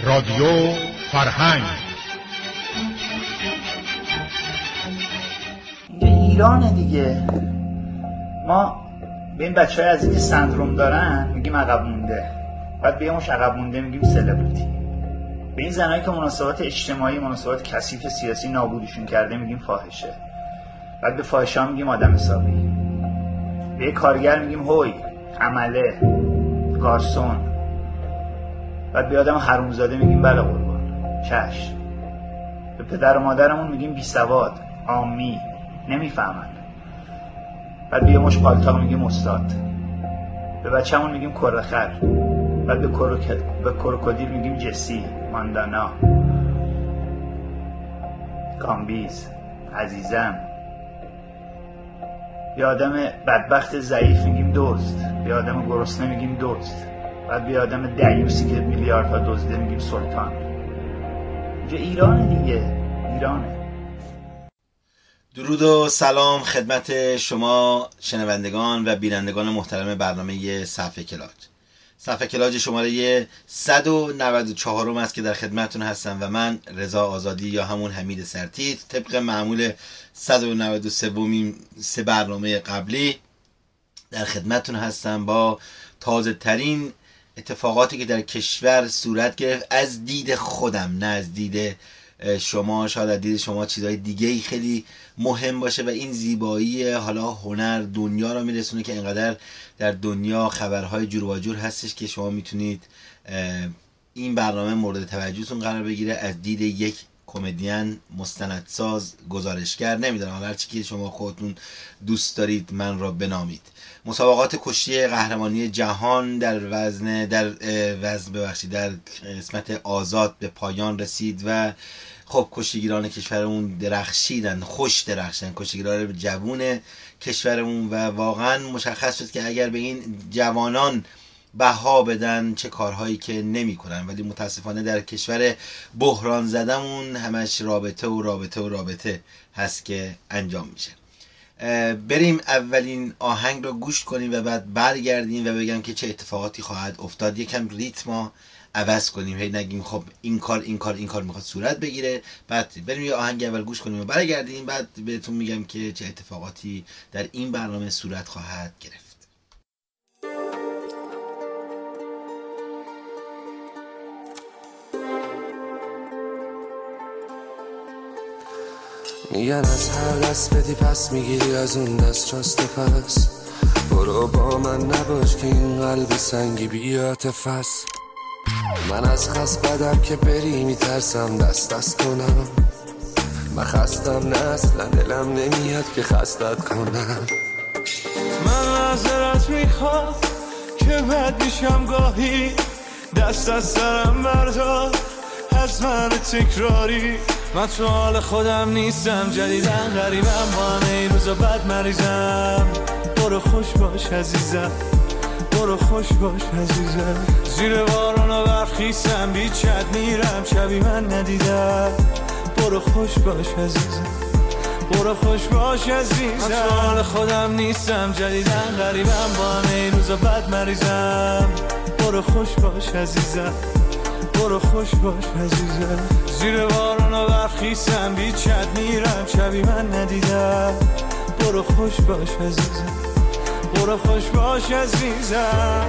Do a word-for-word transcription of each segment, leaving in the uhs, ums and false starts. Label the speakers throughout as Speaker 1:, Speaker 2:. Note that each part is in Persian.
Speaker 1: رادیو فرهنگ
Speaker 2: ایران دیگه. ما به این بچه های از این سندروم دارن میگیم عقب مونده، بعد به اونش عقب مونده میگیم سلبریتی. به این زنایی که مناسبات اجتماعی، مناسبات کثیف سیاسی نابودشون کرده میگیم فاحشه، بعد به فاحشه ها میگیم آدم حسابی. به کارگر میگیم هوی، عمله، گارسون. بعد به آدم حرومزاده میگیم بله قربان، چشم. به پدر و مادرمون میگیم بی سواد، عامی، نمیفهمن. بعد به یه مش قالتاق میگیم استاد. به بچه‌مون میگیم کرخر. بعد به کروک... به کروکودیل میگیم جسی، ماندانا، کامبیز، عزیزم. به آدم بدبخت ضعیف میگیم دزد. به آدم گرسنه میگیم دزد. بعد به آدم دیوسی که میلیاردها دزده میگیم سلطان. اینجا ایران دیگه، ایرانه.
Speaker 3: درود و سلام خدمت شما شنوندگان و بینندگان محترم برنامه صفحه کلاج. صفحه کلاج شماره صد و نود و چهار است که در خدمتتون هستم و من رضا آزادی یا همون حمید سرتیت طبق معمول صد و نود و سه سه برنامه قبلی در خدمتتون هستم با تازه ترین اتفاقاتی که در کشور صورت گرفت از دید خودم، نه از دید شما. شاید از دید شما چیزهای دیگه‌ای خیلی مهم باشه و این زیبایی حالا هنر دنیا رو میرسونه که اینقدر در دنیا خبرهای جور و جور هستش که شما میتونید این برنامه مورد توجهتون قرار بگیره از دید یک کمدین، مستندساز، گزارشگر، نمیدونم هر چی که شما خودتون دوست دارید من را بنامید. مسابقات کشتی قهرمانی جهان در وزن در وزن ببخشید در قسمت آزاد به پایان رسید و خب کشتیگیران کشورمون درخشیدن، خوش درخشیدن، کشتیگیران جوون کشورمون و واقعا مشخص شد که اگر به این جوانان بها بدن چه کارهایی که نمی کنن، ولی متاسفانه در کشور بحران زدمون همش رابطه و رابطه و رابطه هست که انجام میشه. بریم اولین آهنگ رو گوش کنیم و بعد برگردیم و بگم که چه اتفاقاتی خواهد افتاد. یکم ریتم عوض کنیم، هی نگیم خب این کار این کار این کار میخواد صورت بگیره. بعد بریم یه آهنگ اول گوش کنیم و برگردیم، بعد بهتون میگم که چه اتفاقاتی در این برنامه صورت خواهد گرفت.
Speaker 4: میگن از هر دست بدی پس میگیری از اون دست راست پس. برو با من نباش که این قلب سنگی بیاتف است. من از خست بدم که بری میترسم دست دست کنم. من خستم نه اصلا دلم نمیاد که خستت کنم.
Speaker 5: من معذرت میخوام که بد میشم گاهی، دست از سرم بردار از من تکراری. من تو حال خودم نیستم، جدیدن غریبم، با همه این روزا بد مریضم. برو خوش باش عزیزم، برو خوش باش عزیزم. زیر بارون و برخیستم، بیچت میرم شبی من ندیدم. برو خوش باش عزیزم، برو خوش باش عزیزم. من تو حال خودم نیستم، جدیدن غریبم، با همه این روزا بد مریضم. برو خوش باش عزیزم، برو خوش باش عزیزم. زیر بارون و برخیستم، بیچت میرم شبی من ندیدم. برو خوش باش عزیزم، برو خوش باش عزیزم.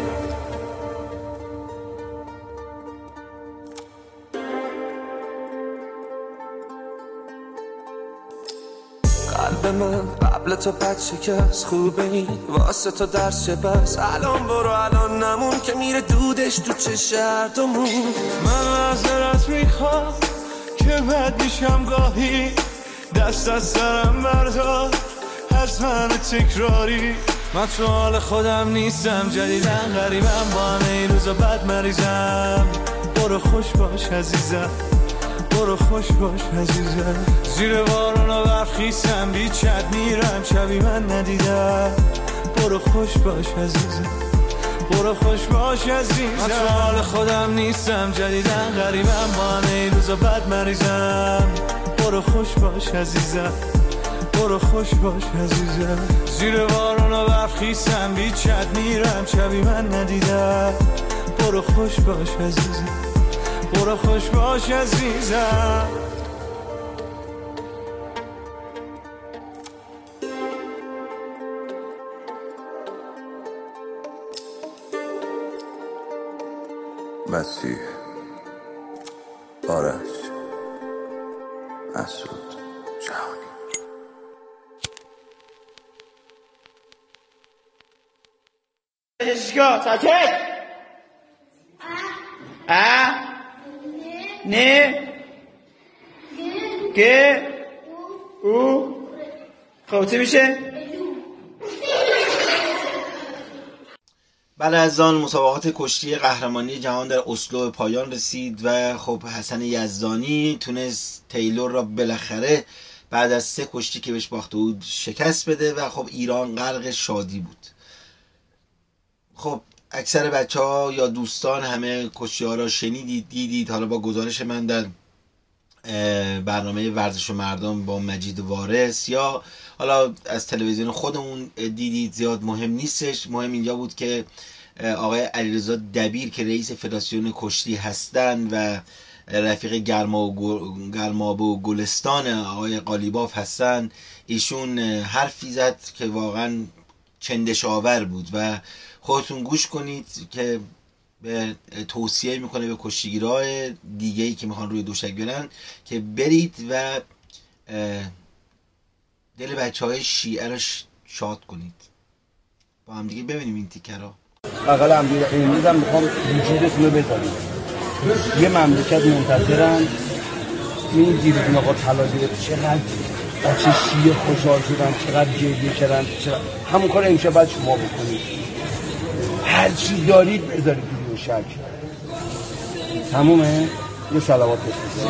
Speaker 4: قلب من قبل تو پد شکست، خوبه این واسه تو درس چه بس. الان برو الان نمون که میره دودش تو چه شرطمون.
Speaker 5: من معذرت میخوام که بد میشم گاهی، دست از سرم بردار از من تکراری. من تو حال خودم نیستم، جدیدن غریبم، با همه این روزا بد مریضم. برو خوش باش عزیزم، برو خوش باش عزیزم. زیر بارون و برخیستم، بیچت میرم شبی من ندیدم. برو خوش باش عزیزم، برو خوش باش عزیزم. من تو حال خودم نیستم، جدیدن غریبم، با همه این روزا بد مریضم. برو خوش باش عزیزم، برو خوش باش عزیزم. زیر بارون و برخیستم، بیچت میرم شبی من ندیدم. برو خوش باش عزیزم، برو خوش باش عزیزم.
Speaker 4: مسیح، آرش، مسعود، جهانی.
Speaker 2: اشکا ساکت. ا نه که او خب چه میشه؟
Speaker 3: بعد از آن مسابقات کشتی قهرمانی جهان در اسلو پایان رسید و خب حسن یزدانی تونست تیلور را بالاخره بعد از سه کشتی که بهش باخته بود شکست بده و خب ایران غرق شادی بود. خب اکثر بچه ها یا دوستان همه کشتی ها را شنیدید دیدید. حالا با گزارش من در برنامه ورزش و مردم با مجید وارث یا حالا از تلویزیون خودمون دیدید، زیاد مهم نیستش. مهم اینجا بود که آقای علیرضا دبیر که رئیس فدراسیون کشتی هستند و رفیق گرمابه و گلستان آقای قالیباف هستن، ایشون حرفی زد که واقعا چندشاور بود و خودتون گوش کنید که به توصیه میکنه به کشتیگیرهای دیگه‌ای که میخوان روی دوشک بیارن که برید و دل بچه های شیعه رو شاد کنید. با هم دیگه ببینیم این تیکه را.
Speaker 6: بقل امیر امروز هم میخوام وجودتون رو بذارید. یه مملکت منتظرن این دیروزون آقا طلا گرفت، چقدر بچه شیعه خوشحال شدن، چقدر گریه کردن، چقدر همون کار امشب باید شما بکنید. هر چی دارید بذارید تو دوشک. تمومه؟ یه صلوات بسید.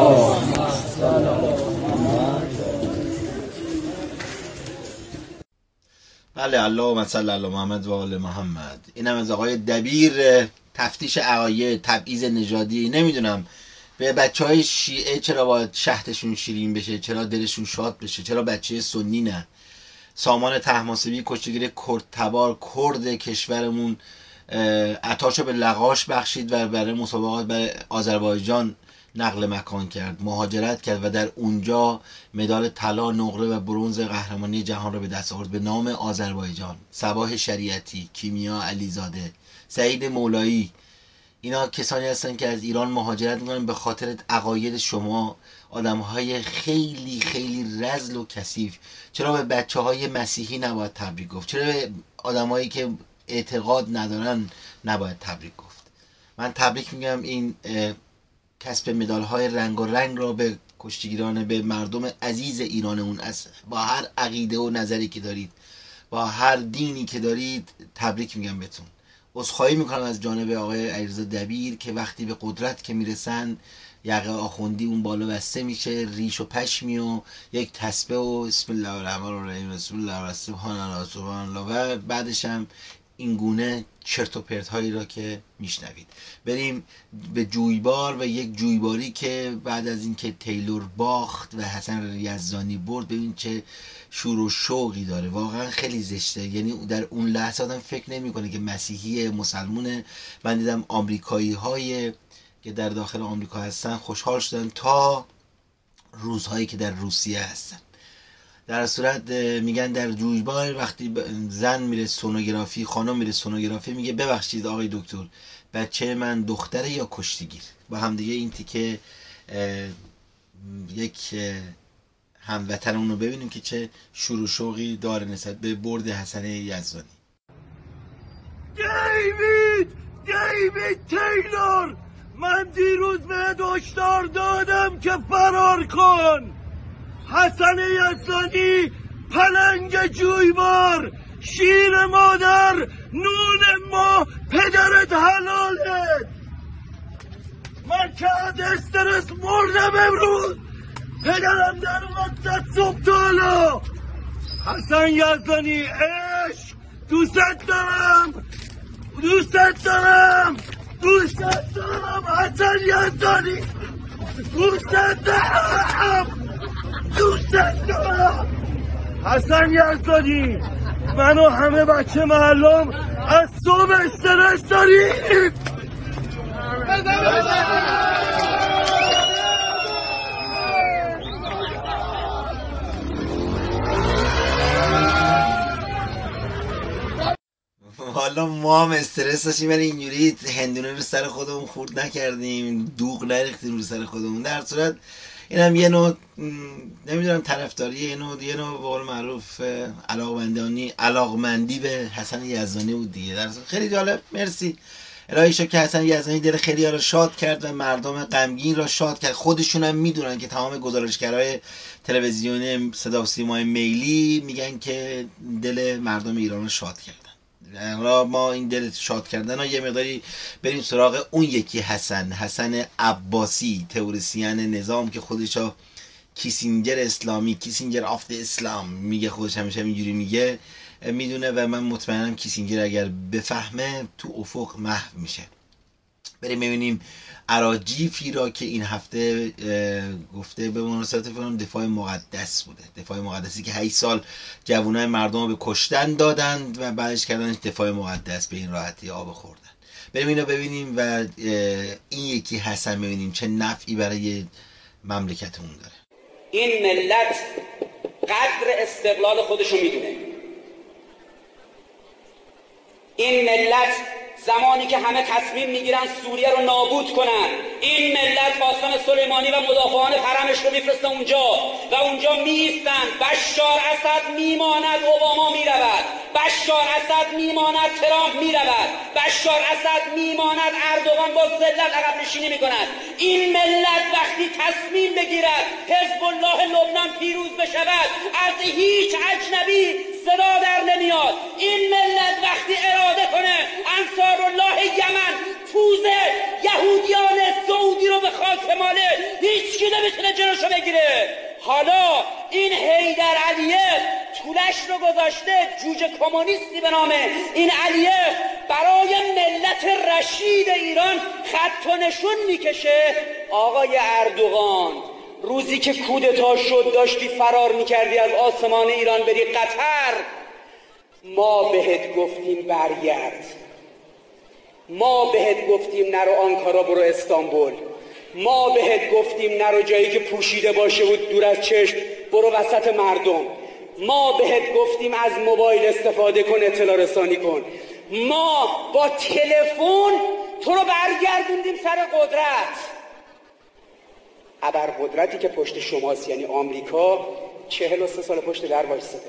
Speaker 3: بله، اللهم صل علی محمد و آل محمد. اینم از آقای دبیر، تفتیش عقاید، تبعیض نژادی. نمیدونم به بچه های شیعه چرا باید شهدشون شیرین بشه، چرا دلشون شاد بشه، چرا بچه سنی نه. سامان طهماسبی کشتیگیر کرد تبار کرد کشورمون عطاشو به لغاش بخشید و برای مسابقات برای آذربایجان نقل مکان کرد، مهاجرت کرد و در اونجا مدال طلا، نقره و برنز قهرمانی جهان را به دست آورد به نام آذربایجان. صباح شریعتی، کیمیا علیزاده، سعید مولایی، اینا کسانی هستن که از ایران مهاجرت میکنن به خاطر عقاید شما، آدمهای خیلی خیلی رذل و کثیف. چرا به بچه های مسیحی نباید تبریک گفت؟ چرا به آدمهایی که اعتقاد ندارن نباید تبریک گفت؟ من تبریک میگم این کسب مدال های رنگ و رنگ را به کشتیگیران، به مردم عزیز ایرانمون، از با هر عقیده و نظری که دارید، با هر دینی که دارید، تبریک میگم بهتون. عذرخواهی میکنم از جانب آقای علیرضا دبیر که وقتی به قدرت که میرسن یقه آخوندی اون بالا بسته میشه، ریش و پشمی و یک تسبیح و بسم الله الرحمن الرحیم بسم الله و سبحان الله سبحان الله و بعدش هم این گونه چرت و پرت هایی را که میشنوید. بریم به جویبار و یک جویباری که بعد از اینکه تیلور باخت و حسن یزدانی برد، ببین چه شور و شوقی داره. واقعا خیلی زشته. یعنی در اون لحظه آدم فکر نمیکنه که مسیحی مسلمونه. من دیدم آمریکایی های که در داخل آمریکا هستن خوشحال شدن تا روزهایی که در روسیه هستن. در صورت میگن در جویبار وقتی زن میره سونوگرافی، خانم میره سونوگرافی، میگه ببخشید آقای دکتر بچه من دختره یا کشتیگیر؟ با هم دیگه این تیکه یک هموطن اونو ببینیم که چه شور و شوقی داره نسبت به برد حسن یزدانی.
Speaker 5: دیوید دیوید تیلور، من دیروز به هشدار دادم که فرار کن. حسن یزدانی پلنگ جویبار، شیر مادر، نون ما، پدرت حلالت. من که از استرس مردم امروز، پدرم در اومد زد صبح تالا. حسن یزدانی عشق، دوست دارم دوست دارم دوست دارم حسن یزدانی، دوست دارم دوست دارم حسن یزدانی. من و همه بچه محلم از صبح استرس داریم.
Speaker 3: ما هم استرس داشتیم ولی اینجوری هندونه رو سر خودمون خورد نکردیم، دوغ نریختیم رو سر خودمون. در صورت اینم یه نوع نمیدونم طرفداری، یه نوع یه نوع به قول معروف علاقمندانی علاقمندی به حسن یزدانی بود دیگه. در صورت خیلی جالب. مرسی الهی شکر که حسن یزدانی دل خیلی ها رو شاد کرد و مردم غمگین را شاد کرد. خودشون هم میدونن که تمام گزارشگرای تلویزیونی صدا و سیمای میلی میگن که دل مردم ایران رو شاد کردن. حالا ما این دل شاد کردن ها یه مقداری بریم سراغ اون یکی حسن، حسن عباسی، تئوریسین نظام که خودشو کیسینجر اسلامی، کیسینجر آف دی اسلام میگه، خودش همیشه اینجوری میگه، میدونه و من مطمئنم کیسینجر اگر بفهمه تو افق محو میشه. بریم ببینیم اراجیفی را که این هفته گفته به مناسبت فکرم دفاع مقدس بوده، دفاع مقدسی که هشت سال جوانای مردم رو به کشتن دادند و بعدش کردنش دفاع مقدس، به این راحتی آب خوردن. بریم اینو ببینیم و این یکی حسن ببینیم چه نفعی برای مملکتمون داره.
Speaker 7: این ملت قدر استقلال خودشو میدونه. این ملت زمانی که همه تصمیم میگیرن سوریه رو نابود کنن، این ملت قاسم سلیمانی و مدافعان حرمش رو میفرسته اونجا و اونجا میستن. بشار اسد میماند، اوباما میرود. بشار اسد میماند، ترامپ میرود. بشار اسد میماند، اردوغان با ذلت عقب نشینی میکند. این ملت وقتی تصمیم بگیرد حزب الله لبنان پیروز بشود، از هیچ اجنبی صدا در نمیاد. این ملت وقتی اراده کنه انصارالله یمن پوز یهودیان سعودی رو به خاک ماله، هیچ کی نمیتونه جلوشو بگیره. حالا این حیدر علیه طولش رو گذاشته، جوجه کمونیستی به نامه این علیه برای ملت رشید ایران خط و نشون میکشه. آقای اردوغان، روزی که کودتا شد داشتی فرار میکردی از آسمان ایران بری قطر، ما بهت گفتیم برگرد، ما بهت گفتیم نرو آنکارا برو استانبول، ما بهت گفتیم نرو جایی که پوشیده باشه و دور از چشم برو وسط مردم، ما بهت گفتیم از موبایل استفاده کن، اطلاع رسانی کن. ما با تلفن تو رو برگردوندیم سر قدرت. ابر قدرتی که پشت شماست یعنی آمریکا چهل و سه سال پشت در وایساده.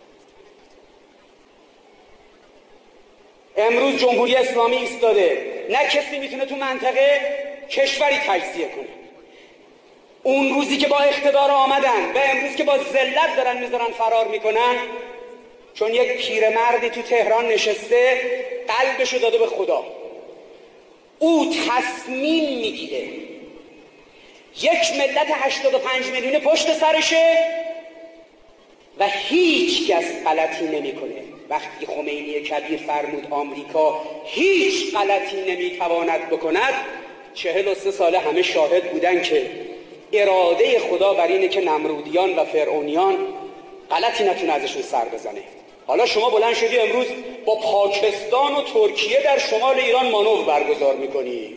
Speaker 7: امروز جمهوری اسلامی ایستاده، نه کسی میتونه تو منطقه کشوری تجزیه کنه. اون روزی که با اقتدار آمدن و امروز که با ذلت دارن میذارن فرار میکنن، چون یک پیرمردی تو تهران نشسته قلبشو داده به خدا، او تصمیم میگیره یک ملت هشتاد و پنج میلیونی پشت سرشه و هیچ کس غلطی نمیکنه. وقتی خمینی کبیر فرمود آمریکا هیچ غلطی نمیتواند بکند، چهل و سه ساله همه شاهد بودن که اراده خدا بر اینه که نمرودیان و فرعونیان غلطی نتونه ازشون سر بزنه. حالا شما بلند شدی امروز با پاکستان و ترکیه در شمال ایران مانور برگزار میکنی.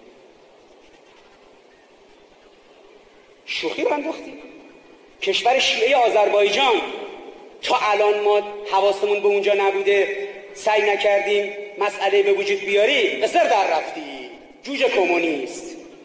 Speaker 7: شوخی رو انداختی. کشور شیعه آذربایجان، تا الان ما حواسمون به اونجا نبوده، سعی نکردیم مسئله به وجود بیاری، قصر در رفتی، جوجه کمونیست.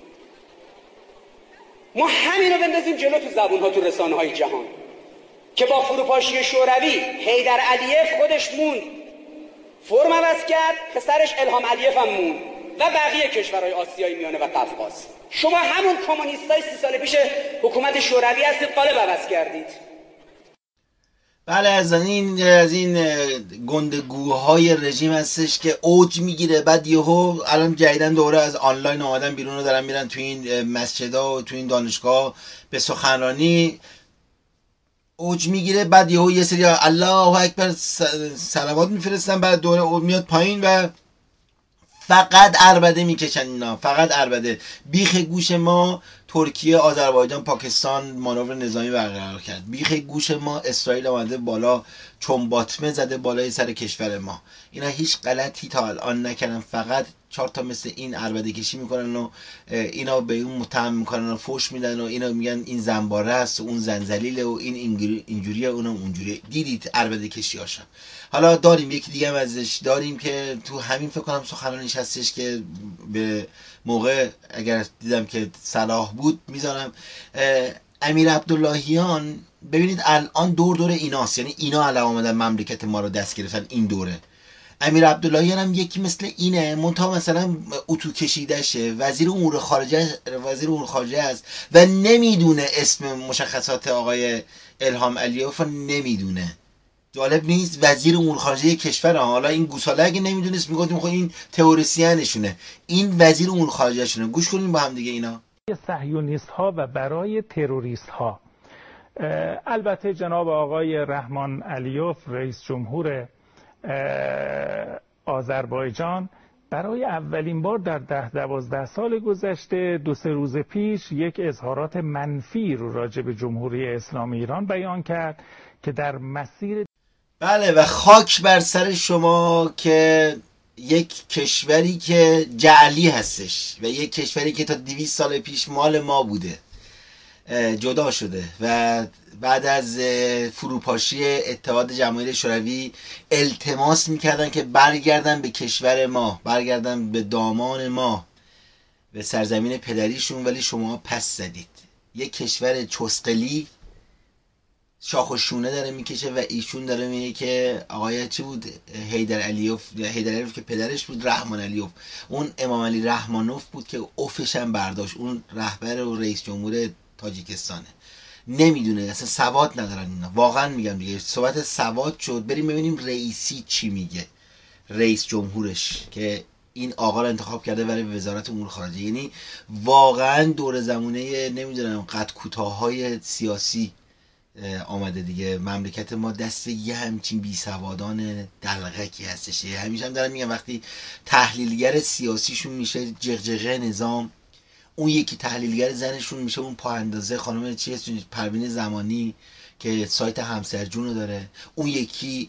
Speaker 7: ما همینو بندازیم جلو تو زبونها، تو رسانه های جهان، که با فروپاشی شوروی حیدر علیف خودش موند، فرم عوض کرد، پسرش الهام علیف هم موند و بقیه کشورهای آسیای میانه و قفقاز. شما همون کمونیستای سی سال پیش حکومت شوروی هستید، قالب عوض کردید.
Speaker 3: بله، از این از این گندگوهای رژیم هستش که اوج میگیره، بعد یهو الان جدیدن دوره از آنلاین آمدن بیرون رو دارن میرن تو این مسجدها و تو این دانشگاه به سخنرانی، اوج میگیره، بعد یهو یه سری الله اکبر صلوات میفرستن، بعد دوره میاد پایین و فقط عربده میکشن اینا، فقط عربده. بیخ گوش ما ترکیه، آذربایجان، پاکستان مانور نظامی برقرار کرد. بیخ گوش ما اسرائیل اومده بالا، چون باطمه زده بالای سر کشور ما. اینا هیچ غلطی تا الان نکردن، فقط چهار تا مثل این عربده کشی میکنن و اینا به اون متهم میکنن و فوش میدن و اینا میگن این زنباره است و اون زنجلیله و این اینجوریه اونم اونجوریه. دیدید عربده کشی هاشم. حالا داریم یکی دیگه هم ازش داریم که تو همین فکر کنم سخنرانیش هستش که به موقع اگر دیدم که صلاح بود میذارم. امیر عبداللهیان ببینید الان دور دور ایناست، یعنی اینا الان آمدن مملکت ما رو دست گرفتن این دوره. امیر عبداللهیان هم یکی مثل اینه، منتها مثلا اتو کشیدشه، وزیر امور خارجه وزیر امور خارجه است و نمیدونه اسم مشخصات آقای الهام علیوف رو نمیدونه. جالب نیست؟ وزیر امور خارجه کشور. حالا این گوساله اگه نمیدونست میگفتیم خب این تئوریسینشونه، این وزیر امور خارجه شونه. گوش کنیم با هم دیگه اینا.
Speaker 8: صهیونیست ها و برای تروریست ها. البته جناب آقای رحمان علیوف رئیس جمهور آذربایجان برای اولین بار در ده دوازده سال گذشته دو سه روز پیش یک اظهارات منفی رو راجع به جمهوری اسلامی ایران بیان کرد که در مسیر
Speaker 3: بله و خاک بر سر شما که یک کشوری که جعلی هستش و یک کشوری که تا دویست سال پیش مال ما بوده جدا شده و بعد از فروپاشی اتحاد جماهیر شوروی التماس میکردن که برگردن به کشور ما، برگردن به دامان ما، به سرزمین پدریشون، ولی شما پس زدید. یک کشور چسقلی شاخ و شونه داره میکشه و ایشون داره میگه که آقای چی بود، حیدر علیوف، حیدر علیوف که پدرش بود رحمان علیوف، اون امام علی رحمانوف بود که اوفش هم برداشت، اون رهبر و رئیس جمهور تاجیکستانه. نمیدونه، اصلا سواد ندارن اینا. واقعا میگم دیگه صحبت سواد شد. بریم ببینیم رئیسی چی میگه، رئیس جمهورش که این آقا رو انتخاب کرده برای وزارت امور خارجه. یعنی واقعا دور زمونه نمیدونم قد کوتاهای سیاسی آمده دیگه. مملکت ما دست یه همچین بی سوادان دلغکی هستش. همیشه هم دارم میگم وقتی تحلیلگر سیاسیشون میشه جغجغه نظام، اون یکی تحلیلگر زنشون میشه اون پا اندازه خانم چی هست، پروین زمانی که سایت همسرجون رو داره، اون یکی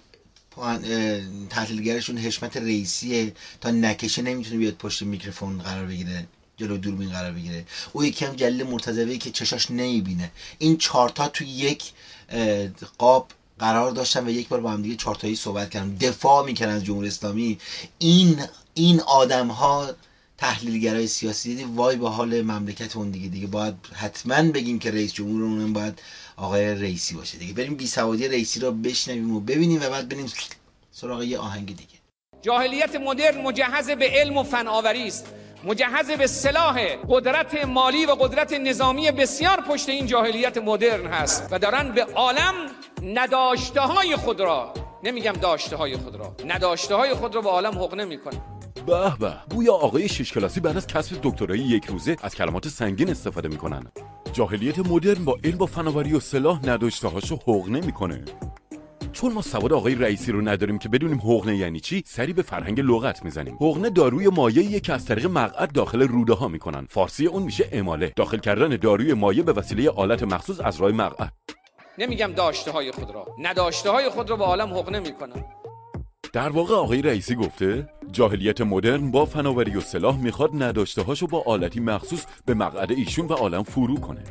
Speaker 3: تحلیلگرشون حشمت رئیسیه، تا نکشه نمیتونه بیاد پشت میکروفون قرار بگیره، جلو دوربین قرار بگیره. اون یکی هم جلیل مرتضوی که چشاش نمیبینه. این چهارتا تو یک قاب قرار داشتن و یک بار با هم دیگه چهارتایی صحبت کردن، دفاع میکنن از جمهوری اسلامی. این این آدم ها تحلیلگرای سیاسی، دیدی وای به حال مملکت اون دیگه. دیگه باید حتما بگیم که رئیس جمهور اونم باید آقای رئیسی باشه دیگه. بریم بی سوادی رئیسی رو بشنویم و ببینیم و بعد بریم سراغ یه آهنگ دیگه.
Speaker 9: جاهلیت مدرن مجهز به علم و فناوری است، مجهز به سلاح قدرت مالی و قدرت نظامی بسیار پشت این جاهلیت مدرن هست و دارن به عالم نداشته های خود را، نمیگم داشته های خود را، نداشته های خود را به عالم حقنه میکنن.
Speaker 10: به به، گویا آقای شش کلاسی بعد از کسب دکترای یک روزه از کلمات سنگین استفاده میکنن. جاهلیت مدرن با علم و فناوری و سلاح نداشته هاشو حقنه میکنه. چون ما سواد آقای رئیسی رو نداریم که بدونیم حقنه یعنی چی، سری به فرهنگ لغت میزنیم. حقنه داروی مایعیه که از طریق مقعد داخل روده ها میکنن. فارسی اون میشه اماله، داخل کردن داروی مایع به وسیله آلت مخصوص از راه مقعد.
Speaker 9: نمیگم داشته های خود را، نداشته های خود را به عالم حقنه میکنن.
Speaker 10: در واقع آقای رئیسی گفته جاهلیت مدرن با فناوری و سلاح میخواد نداشته هاشو با آلتی مخصوص به مقعد ایشون و عالم فرو کنه.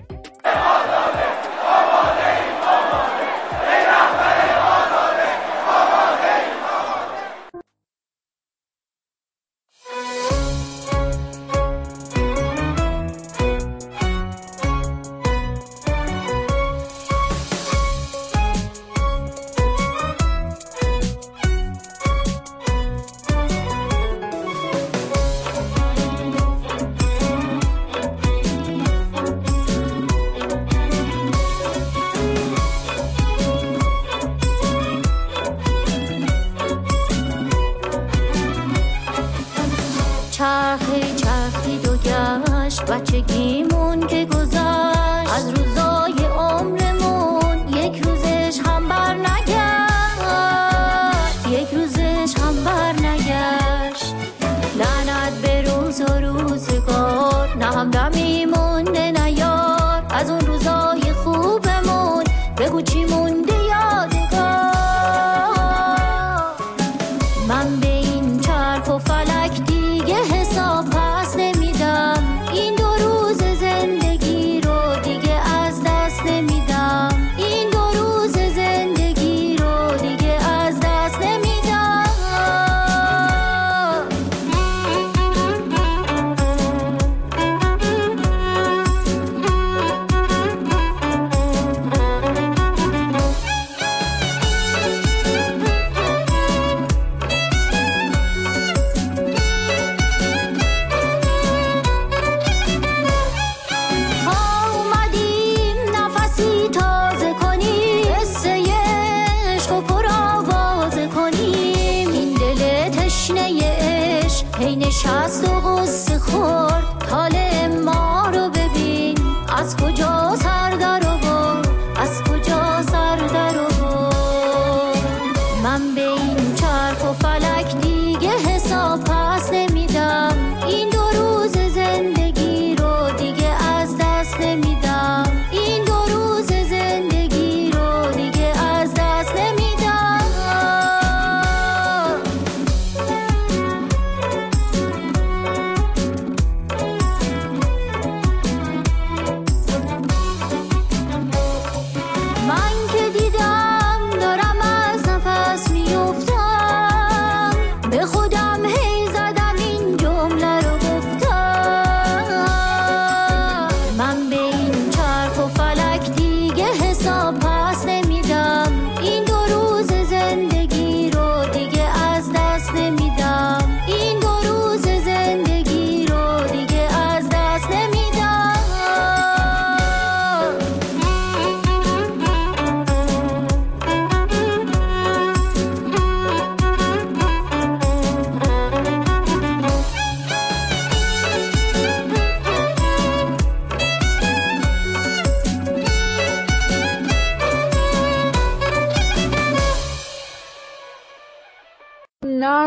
Speaker 11: چرخی چرخید و گشت بچگیمون که گذشت، از روزای عمرمون یک روزش هم بر نگشت، یک روزش هم بر نگشت. لعنت به روز و روزگار، نه همدمی مونده نه یار.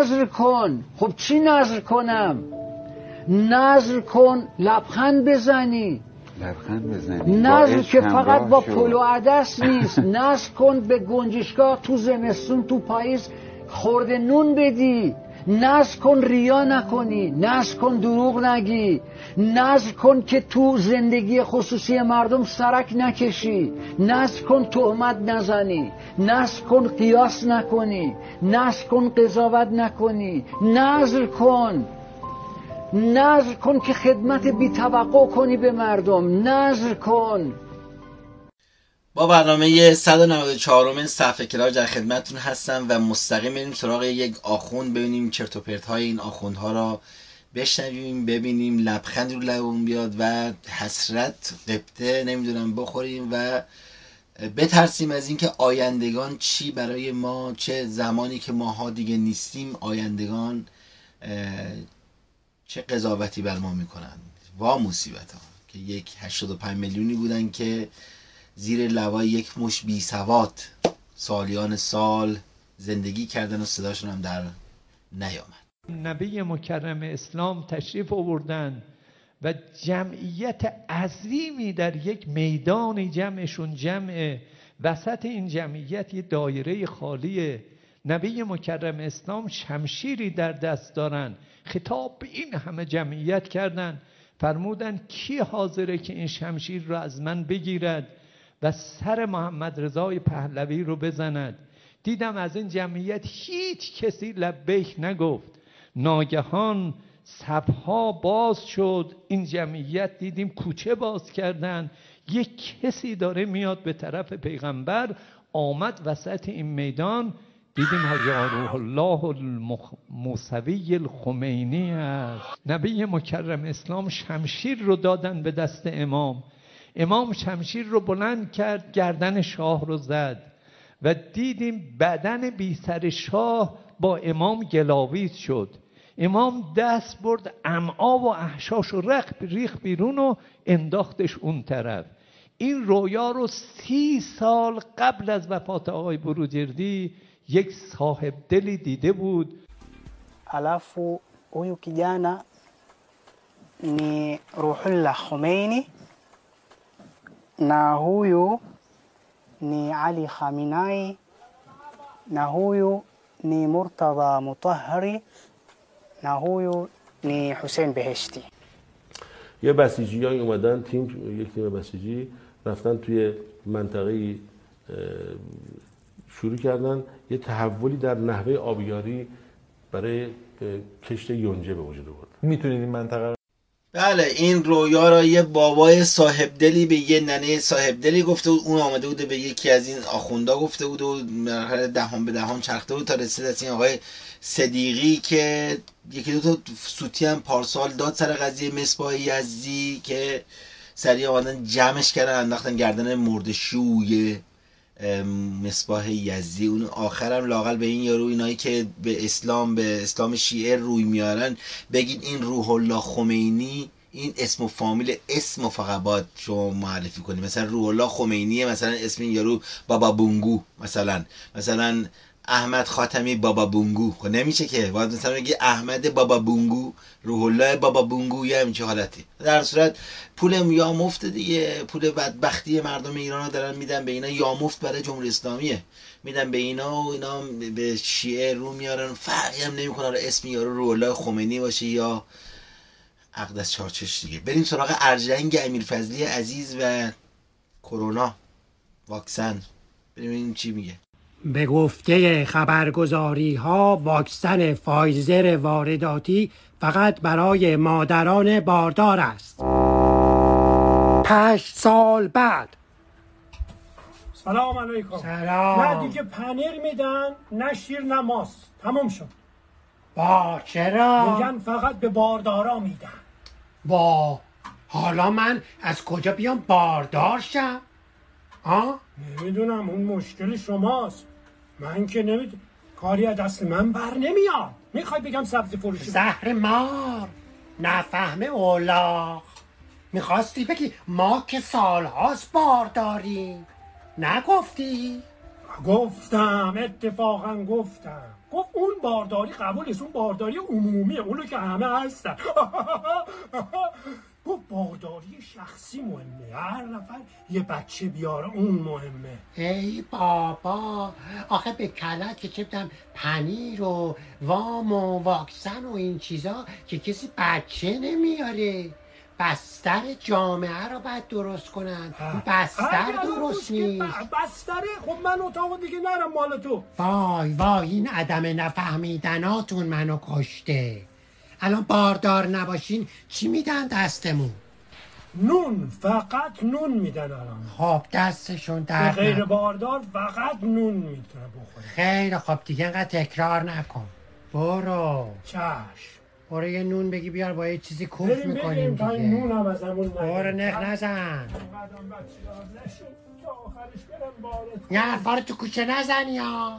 Speaker 12: نظر کن. خب چی نظر کنم؟ نظر کن لبخند بزنی.
Speaker 13: لبخند بزنی
Speaker 12: نظر که فقط با پل و عدس نیست. نظر کن به گنجشگاه تو زمستون تو پاییز خورده نون بدی. نظر کن ریا نکنی. نظر کن دروغ نگی. نظر کن که تو زندگی خصوصی مردم سرک نکشی. نظر کن تهمت نزنی. نظر کن قیاس نکنی. نظر کن قضاوت نکنی. نظر کن نظر کن که خدمت بی توقع کنی به مردم. نظر کن.
Speaker 3: با برنامه صد و نود و چهارم صفحه کلاج در خدمتتون هستم و مستقیم بریم سراغ یک آخوند، ببینیم چرت و پرت های این آخوندها را بشنویم، ببینیم لبخند رو لبمون بیاد و حسرت قبطه نمیدونم بخوریم و بترسیم از اینکه آیندگان چی برای ما، چه زمانی که ماها دیگه نیستیم آیندگان چه قضاوتی بر ما میکنن. وا مصیبت ها که یک هشتاد و پنج میلیونی بودن که زیر لوای یک مش بی سواد سالیان سال زندگی کردن و صداشون هم در نیامد.
Speaker 14: نبی مکرم اسلام تشریف آوردن و جمعیت عظیمی در یک میدانی جمعشون جمعه. وسط این جمعیت یه دایره خالیه. نبی مکرم اسلام شمشیری در دست دارن. خطاب به این همه جمعیت کردن، فرمودن کی حاضره که این شمشیر رو از من بگیرد و سر محمد رضای پهلوی رو بزند. دیدم از این جمعیت هیچ کسی لبیک نگفت. ناگهان صفها باز شد. این جمعیت دیدیم کوچه باز کردن. یک کسی داره میاد به طرف پیغمبر. آمد وسط این میدان، دیدیم حضرت روح الله الموسوی الخمینی است. نبی مکرم اسلام شمشیر رو دادن به دست امام. امام شمشیر رو بلند کرد، گردن شاه رو زد و دیدیم بدن بی سر شاه با امام گلاویز شد. امام دست برد امعا و احشاش و رخ ریخ بیرون و انداختش اون طرف. این رویا رو سی سال قبل از وفات آقای بروجردی یک صاحب دلی دیده بود.
Speaker 15: alafu huyu kijana ni Ruhullah Khomeini na huyu ni Ali Khamenei na huyu ni Murtada Mutahhari na huyu ni Hussein Beheshti.
Speaker 16: یه بسیجی‌های اومدن، تیم یک تیم بسیجی رفتن توی منطقه شروع کردن یه تحولی در نحوه آبیاری برای کشت یونجه به وجود آورد. میتونید این منطقه؟
Speaker 3: بله، این رویا را یه بابای صاحب دلی به یه ننه صاحب دلی گفته بود. اون آمده بوده به یکی از این آخوندا گفته بود و مرحله دهان به دهان چرخته بود تا رسید از این آقای صدیقی که یکی دو تا سوتی هم پارسال داد سر قضیه مصباح یزدی که سریع آمدن جمعش کردن انداختن گردن مرده‌شوی مصباح یزدی. اون آخرم لاقل به این یارو اینایی که به اسلام به اسلام شیعه روی میارن بگید این روح الله خمینی، این اسم و فامیل اسم و فقط باید شما معرفی کنید. مثلا روح الله خمینیه، مثلا اسم این یارو بابا بونگو، مثلا مثلا احمد خاتمی بابا بونگو. خب نمیشه که، باید مثلا بگی احمد بابا بونگو، روح الله بابا بونگو، یا همچین حالتی. در صورت پول یا مفت دیگه، پول بدبختی مردم ایران رو دارن میدن به اینا، یا مفت برای جمهوری اسلامیه میدن به اینا و اینا به شیعه رو میارن. فرقی هم نمیکنه اسم یارو روح الله خمینی باشه یا اقدس چارچش دیگه. بریم سراغ ارجنگ امیرفضلی عزیز و کرونا واکسن، ببینیم چی میگه.
Speaker 17: به گفته خبرگزاری ها واکسن فایزر وارداتی فقط برای مادران باردار است. پنج سال بعد.
Speaker 18: سلام علیکم.
Speaker 17: سلام.
Speaker 18: نه دیگه پنیر میدن، نه شیر نه ماست. تمام شد.
Speaker 17: با چرا؟
Speaker 18: میگن فقط به باردارا میدن.
Speaker 17: با حالا من از کجا بیام باردار شم؟ آه؟
Speaker 18: نمیدونم، اون مشکل شماست. من که نمیدونم، کاری از دست من بر نمیاد. میخوای بگم سبزی فروشی؟
Speaker 17: زهر مار، نفهم اولاغ. میخواستی بگی ما که سالهاست بارداریم، نگفتی؟
Speaker 18: گفتم، اتفاقا گفتم. گفت اون بارداری قبول نیست، اون بارداری عمومیه، اونو که همه هستن. گفت بارداری شخصی مهمه، هر نفر یه بچه بیاره اون مهمه.
Speaker 17: ای بابا، آخه به کلک که چپتم پنیر و وام و واکسن و این چیزا که کسی بچه نمیاره. بستر جامعه رو باید درست کنن. بستر درست نیست.
Speaker 18: بستره؟ خب من اتاق دیگه نرم مال تو.
Speaker 17: وای وای، این عدم نفهمیدناتون منو کشته. الان باردار نباشین چی میدن دستمون؟
Speaker 18: نون، فقط نون میدن الان.
Speaker 17: خب دستشون در
Speaker 18: غیر باردار فقط نون میتونه بخوره.
Speaker 17: خیلی خب دیگه انقدر تکرار نکن. برو.
Speaker 18: چشم.
Speaker 17: برو یه نون بگی بیار، با یه چیزی کوف میکنیم دیگه.
Speaker 18: نون هم از همون نگیم.
Speaker 17: برو نخ نزن. یه حرفا رو تو کوچه نزن یا.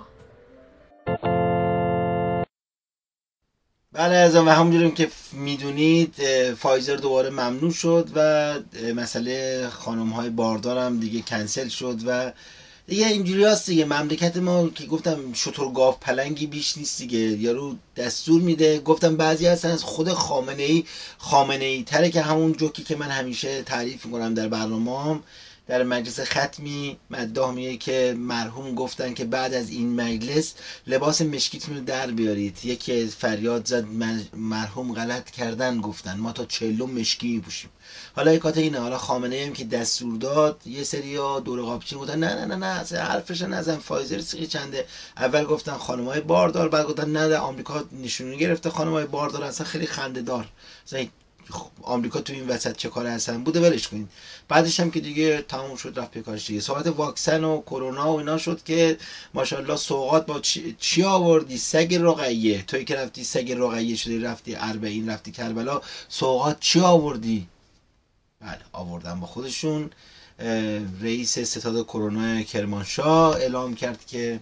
Speaker 3: بله از و همونجوریم که میدونید فایزر دوباره ممنوع شد و مسئله خانم های باردار هم دیگه کنسل شد و دیگه اینجوری هست دیگه. مملکت ما که گفتم شتر گاو پلنگی بیش نیست دیگه، یارو دستور میده. گفتم بعضی هستن از خود خامنه ای خامنه ای تره که همون جوکی که من همیشه تعریف میکنم در برنامه‌ام در مجلس ختمی مداح میگه که مرحوم گفتن که بعد از این مجلس لباس مشکیتون رو در بیارید. یکی فریاد زد مرحوم غلط کردن، گفتن ما تا چلم مشکی میپوشیم. حالا یکات اینه، حالا خامنه هم که دستور داد یه سریا دور قابچی گفتن نه نه نه نه اصلا حرفش نزن، فایزر سیغی چنده. اول گفتن خانمای باردار، بعد گفتن نه آمریکا نشونی گرفته خانمای باردار، اصلا خیلی خنده دار، اصلا آمریکا تو این وسط چه کاره هستن بوده، ولش کنین. بعدش هم که دیگه تموم شد رفت پیکارش دیگه. صحبت واکسن و کرونا و اینا شد که ماشاءالله سوغات با چی, چی آوردی؟ سگ رقیه. توی که رفتی سگ رقیه شدی، رفتی اربعین، رفتی کربلا، سوغات چی آوردی؟ بله آوردن با خودشون. رئیس ستاد کرونا کرمانشاه اعلام کرد که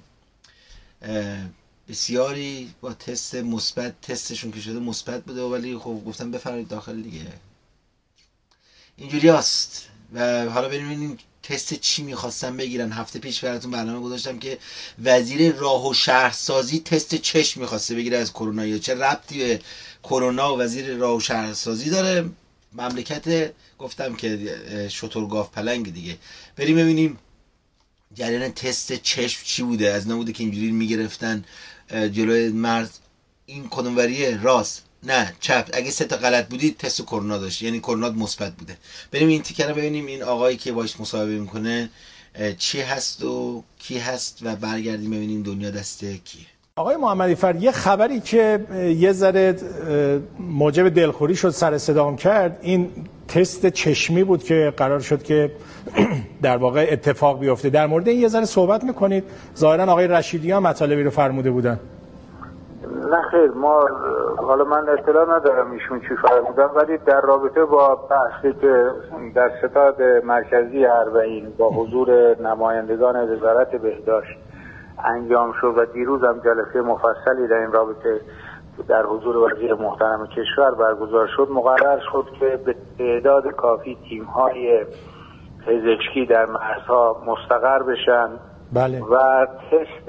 Speaker 3: بسیاری با تست مثبت، تستشون که شده مثبت بوده ولی خب گفتن بفرمایید داخل دیگه. اینجوری هست. و حالا بریم ببینیم تست چی میخواستن بگیرن. هفته پیش براتون برنامه گذاشتم که وزیر راه و شهرسازی تست چشم میخواسته بگیره از کرونا. یا چه ربطی به کرونا و وزیر راه و شهرسازی داره؟ مملکت گفتم که شترگاف پلنگ دیگه. بریم ببینیم جریان تست چشم چی بوده. از نبوده که اینجوری میگرفتن جلوی مرز، این کدوموریه راست نه چپ، اگه سه تا غلط بودی تست کرونا داشت، یعنی کرونا مثبت بوده. بریم این تیکر رو ببینیم این آقایی که باش مصاحبه میکنه چی هست و کی هست و برگردیم ببینیم دنیا دست کیه.
Speaker 13: آقای محمدی فر، یه خبری که یه ذره موجب دلخوری شد، سر صدام کرد، این تست چشمی بود که قرار شد که در واقع اتفاق بیفته. در مورد این یه ذره صحبت میکنید؟ ظاهرا آقای رشیدی هم مطالبی رو فرموده بودن.
Speaker 19: نه خیر، ما حالا من اطلاع ندارم ایشون چی فرمودن، ولی در رابطه با بحثی که در ستاد مرکزی اربعین با حضور نمایندگان وزارت بهداشت انجام شد و دیروز هم جلسه مفصلی در این رابطه در حضور وزیر محترم کشور برگزار شد، مقرر شد که به تعداد کافی تیم‌های پزشکی در مرزها مستقر بشن.
Speaker 13: بله.
Speaker 19: و تست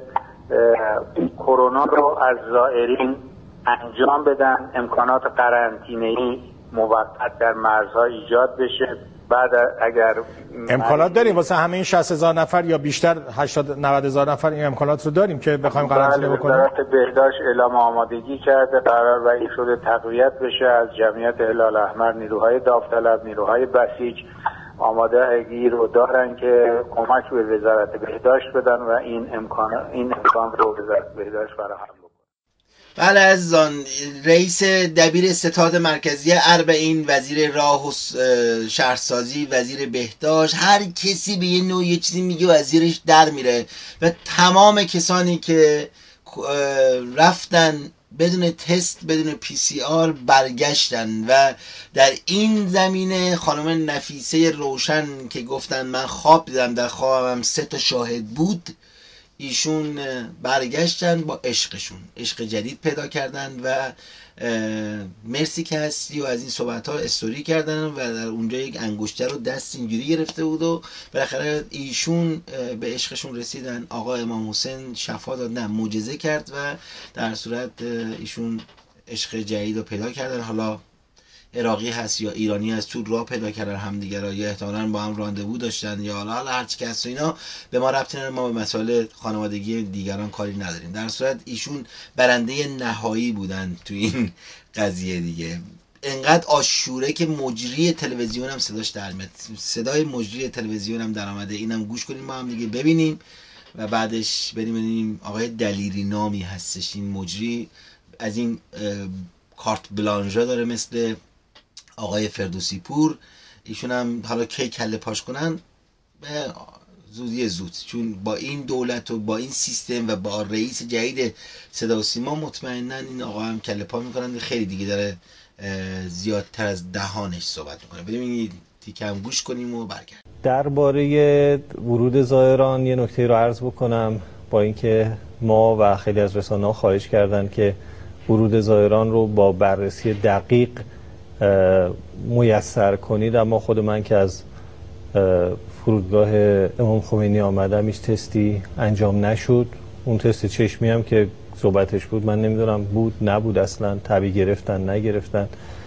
Speaker 19: کرونا رو از زائرین انجام بدن، امکانات قرنطینه‌ای موقت در مرزها ایجاد بشه. بعد اگر
Speaker 13: امکانات داریم واسه همه این شصت هزار نفر یا بیشتر هشتاد نود هزار نفر این امکانات رو داریم که بخوایم قرنطینه بکنیم.
Speaker 19: وزارت بهداشت اعلام آمادگی کرده، قرار ولی شده تقویت بشه از جمعیت هلال احمر، نیروهای داوطلب، نیروهای بسیج آماده گیر رو دارن که کمک به وزارت بهداشت بدن و این امکان این امکان رو وزارت بهداشت فراهم بکنه.
Speaker 3: بله عزیزان، رئیس دبیر ستاد مرکزی اربعین، وزیر راه و شهرسازی، وزیر بهداشت، هر کسی به یه نوع یه چیزی میگه و از زیرش در میره و تمام کسانی که رفتن بدون تست بدون پی سی آر برگشتن و در این زمینه خانم نفیسه روشن که گفتن من خواب دیدم در خوابم سه تا شاهد بود، ایشون برگشتن با عشقشون، عشق جدید پیدا کردن و مرسی که هستی و از این صحبت ها استوری کردن و در اونجا یک انگشتر رو دست اینجوری گرفته بود و بالاخره ایشون به عشقشون رسیدن. آقا امام حسین شفا داد، نه معجزه کرد و در صورت ایشون عشق جدید رو پیدا کردن. حالا عراقی هست یا ایرانی هست، تو راه پیدا کردن همدیگه را، یا احتمالاً با هم راندوو داشتن، یا حالا حالا هر چی که هست و اینا به ما ربطی نداره، ما به مسائل خانوادگی دیگران کاری نداریم. در صورت ایشون برنده نهایی بودن تو این قضیه دیگه. انقدر آشوره که مجری تلویزیون هم صداش در میاد، صدای مجری تلویزیون هم در آمده. اینم گوش کنیم ما هم دیگه ببینیم و بعدش بریم ببینیم. آقای دلیری نامی هستش این مجری، از این کارت بلانژا داره مثل آقای فردوسی پور. ایشون هم حالا کی کله پاش کنن به زودی زود، چون با این دولت و با این سیستم و با رئیس جدید صدا و سیما مطمئنن این آقا هم کله پا میکنن. خیلی دیگه داره زیادتر از دهانش صحبت میکنه. بریم این تیکه هم گوش کنیم و برگردیم.
Speaker 20: درباره ورود زائران یه نکته رو عرض بکنم. با اینکه ما و خیلی از رسانه‌ها خواهش کردن که ورود زائران رو با بررسی دقیق میسر کنید، اما خود من که از فرودگاه امام خمینی آمدم هیچ تستی انجام نشد. اون تست چشمی هم که صحبتش بود من نمیدونم بود نبود، اصلا تبی گرفتن نگرفتن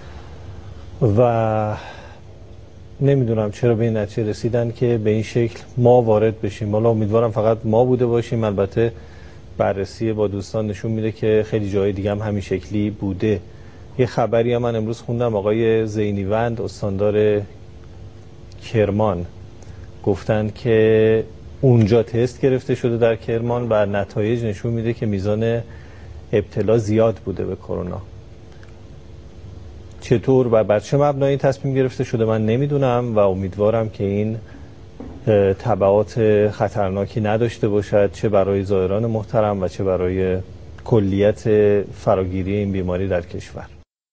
Speaker 20: و نمیدونم چرا به این نتیجه رسیدن که به این شکل ما وارد بشیم. حالا امیدوارم فقط ما بوده باشیم. البته بررسی با دوستان نشون میده که خیلی جای دیگه هم همین شکلی بوده. یه خبری هم من امروز خوندم، آقای زینیوند استاندار کرمان گفتن که اونجا تست گرفته شده در کرمان و نتایج نشون میده که میزان ابتلا زیاد بوده به کرونا. چطور و بر چه مبنایی این تصمیم گرفته شده من نمیدونم و امیدوارم که این تبعات خطرناکی نداشته باشد، چه برای زائران محترم و چه برای کلیت فراگیری این بیماری در کشور.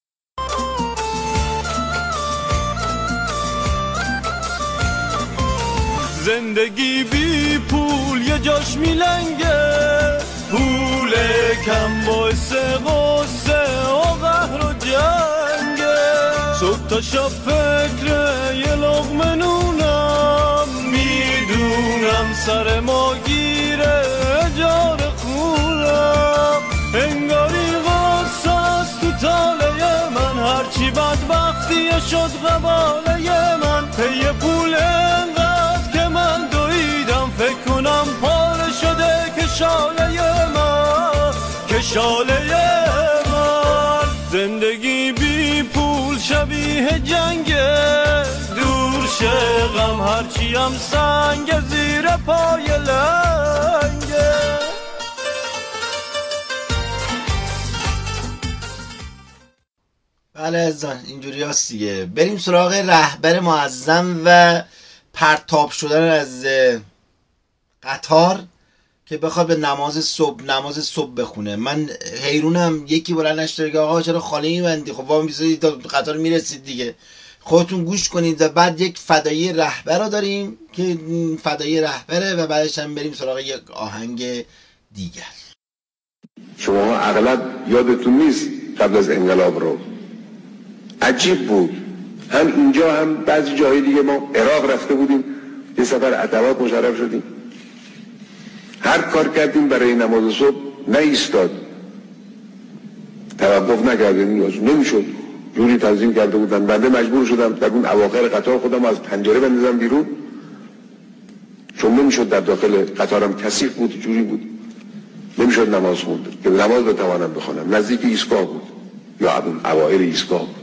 Speaker 5: زندگی بی پول یه جاش میلنگه، پول کم باعث غصه و قهر و جنگه. صبح تا شب فکر یه لقمه نونم، میدونم سر ما گیره اجار خونم. انگاری غصاست تو تاله من، هرچی بدبختیه شد قباله من. پی پول انقدر که من دویدم، فکر کنم پاره شده که شاله من، که شاله من. زندگی بی پول شبیه جنگه، دور شه غم هرچی هم سنگ زیر پای لنگه.
Speaker 3: بله عزیزان اینجوری هست دیگه. بریم سراغ رهبر معظم و پرتاب شدن از قطار که بخواد به نماز صبح نماز صبح بخونه. من حیرونم یکی بلند نشده که آقا چرا خاله میبندی؟ خب وام میذارید تا قطار میرسید دیگه. خودتون گوش کنید و بعد یک فدایی رهبر رو داریم که فدایی رهبره و بعدش هم بریم سراغ یک آهنگ دیگر.
Speaker 21: شما اغلب یادتون نیست قبل از انقلاب رو عجیب بود، هم اینجا هم بعضی جای دیگه ما عراق رفته بودیم، یه سفر عتبات مشرف شدیم، هر کار کردیم برای نماز صبح نایستاد، توقف نکردیم، نمیشد. جوری تنظیم کرده بودن بنده مجبور شدم در اون اواخر قطار خودم از پنجره بندازم بیرون، چون نمیشد در داخل قطارم کثیف بود، جوری بود نمیشد نماز خوند که نماز بتوانم بخونم. نزدیک ایستگاه بود یا اون اوایل ایستگاه بود.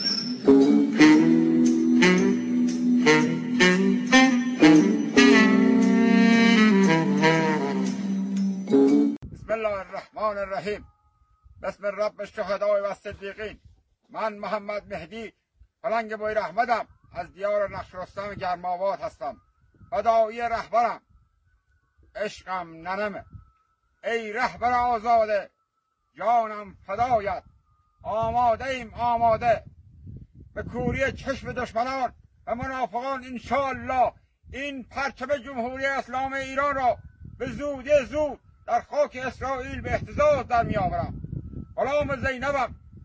Speaker 22: بسم الله الرحمن الرحیم. بسم رب الشهداء و صدیقین. من محمد مهدی فلنگ بوی رحمتم از دیار نقشرستان گرماوات هستم. فدایی رهبرم، عشقم ننمه. ای رهبر آزاده جانم فدایت، آماده ایم آماده به کوری چشم دشمنان و منافقان. انشاءالله این پرچم جمهوری اسلامی ایران را به زودی زود در خاک اسرائیل به اهتزاز در می آورم. غلام زینبم،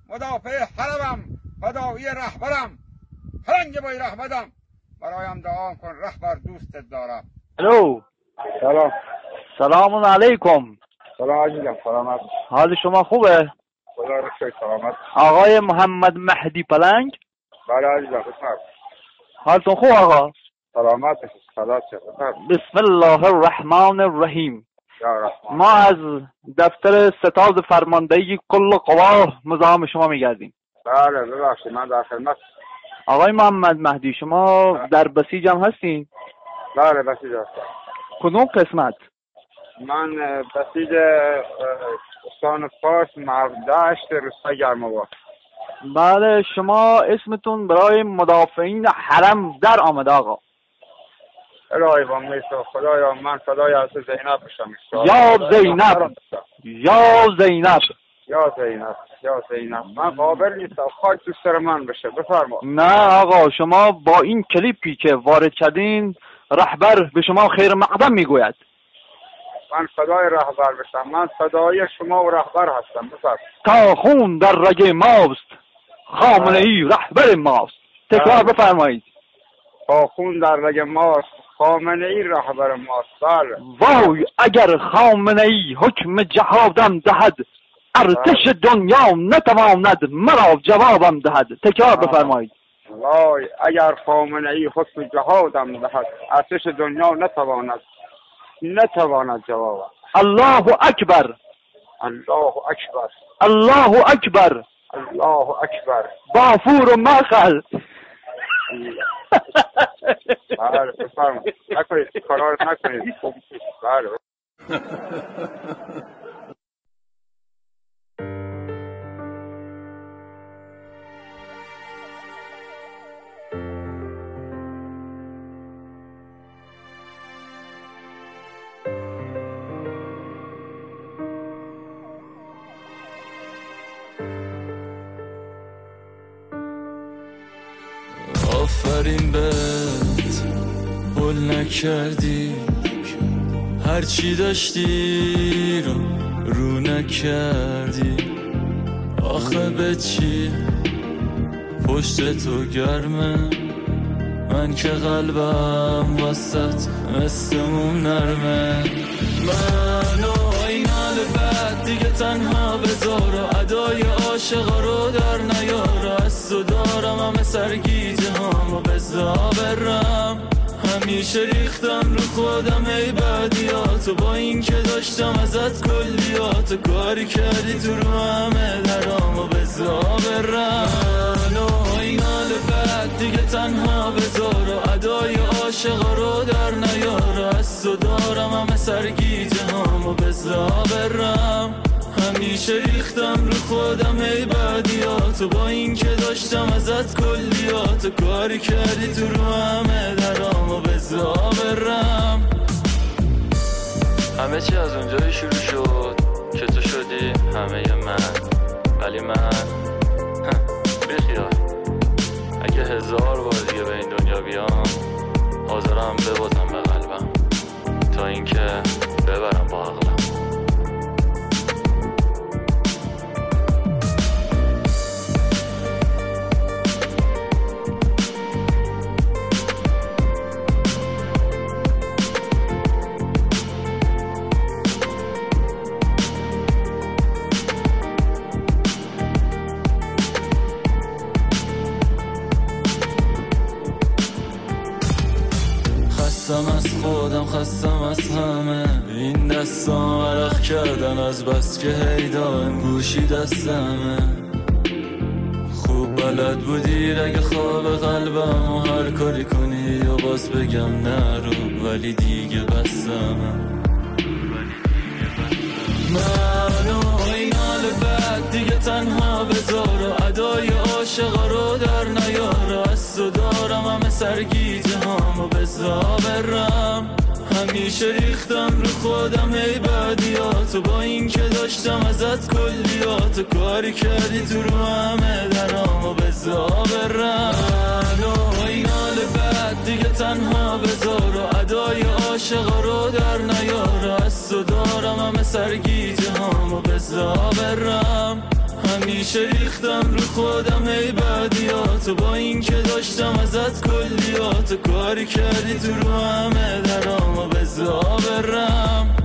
Speaker 22: مدافع حرمم فدایی رهبرم فرنگ بای رحمتم برایم دعا کن رهبر دوستت دارم.
Speaker 1: الو
Speaker 22: سلام.
Speaker 1: سلام علیکم.
Speaker 22: سلام عزیزم. سلامت.
Speaker 1: حال شما خوبه؟
Speaker 22: خدا رو شکر سلامت.
Speaker 1: آقای محمد مهدی پلنگ.
Speaker 22: بله عزیزم بفرمایید.
Speaker 1: حالتون خوب آقا؟
Speaker 22: سلامت خدا چه بفرمایید.
Speaker 1: بسم الله الرحمن الرحیم. ما از دفتر ستاد فرماندهی کل قوا مزاحم شما میگردیم.
Speaker 22: بله ببخشید من در خدمت.
Speaker 1: آقای محمد مهدی شما در بسیج هم هستین؟
Speaker 22: بله بسیج هستم.
Speaker 1: کدوم قسمت؟
Speaker 22: من بسیج استان فارس دشت روستای گرم‌آباد.
Speaker 1: بله شما اسمتون برای مدافعین حرم در آمده آقا.
Speaker 22: الهی با میسا خدایا من فدای از زینب بشم.
Speaker 1: یا زینب یا زینب
Speaker 22: یا زینب یا زینب من قابل نیستم خاک تو سر من بشه. بفرما.
Speaker 1: نه آقا شما با این کلیپی که وارد کردین رهبر به شما خیر مقدم میگوید.
Speaker 22: من فدای رهبر بشم. من فدای شما و رهبر هستم. بفرما.
Speaker 1: تا خون در رگ ماست خامنه ای رهبر ماست. تکرار بفرمایید.
Speaker 22: تا خون در رگ ماست خامنه ای رهبر ماست. بله.
Speaker 1: وای اگر خامنه ای حکم جهادم دهد ارتش دنیا نتواند مرا جوابم دهد. تکرار بفرمایید.
Speaker 22: وای اگر خامنه ای حکم جهادم دهد ارتش دنیا نتواند نتواند جوابم.
Speaker 1: الله اکبر
Speaker 22: الله اکبر
Speaker 1: الله اکبر
Speaker 22: الله اکبر.
Speaker 1: بافور و مخل.
Speaker 22: بله بفرمایید. نکنید کارا رو نکنید. بله.
Speaker 5: آفرین بهت هل نکردی هرچی داشتی رو رو نکردی. آخه به چی پشت تو گرمه من که قلبم واسط مثل اون نرمه. منو این حال بد دیگه تنها بذار و ادای عاشقا رو در نیار. از تو دارم همه سرگیجه هم و بزا برم همیشه ریختم رو خودم ای بدیاتو با این که داشتم ازت کلیاتو کاری کردی تو رو همه درام و بزا برم. منو این حال بد دیگه تنها بذار و ادای عاشقا رو در نیار. از تو دارم همه سرگیجه هم و بزا برم همیشه ریختم رو خودم ای بدیاتو با این که داشتم ازت کلیاتو کاری کردی تو رو همه درام و بزا برم. همه چی از اونجایی شروع شد که تو شدی همه من. ولی من بیخیال اگه هزار بار دیگه به این دنیا بیام حاضرم ببازم به قلبم تا اینکه ببرم با عقلم. خستم از خودم خستم از همه این دستام عرق کردن از بس که هی دائم گوشی دستمه. خوب بلد بودی اگه خواب قلبم و هر کاری کنی یا باز بگم نرو ولی دیگه بستمه. منو این حال بد دیگه تنها بذار و ادای عاشقا رو در نیار. از تو دارم همه سرگیجه هم و بزا برم همیشه ریختم رو خودم ای بدیاتو با این که داشتم ازت کلیاتو کاری کردی تو رو همه درام و بزا برم. منو این حال بد دیگه تنها بذار و ادای عاشقا رو در نیار. از تو دارم همه سرگیجه هم و بزا برم همیشه ریختم رو خودم ای بدیاتو، با این که داشتم ازت کلیاتو، کاری کردی تو رو همه درامو بزا برم.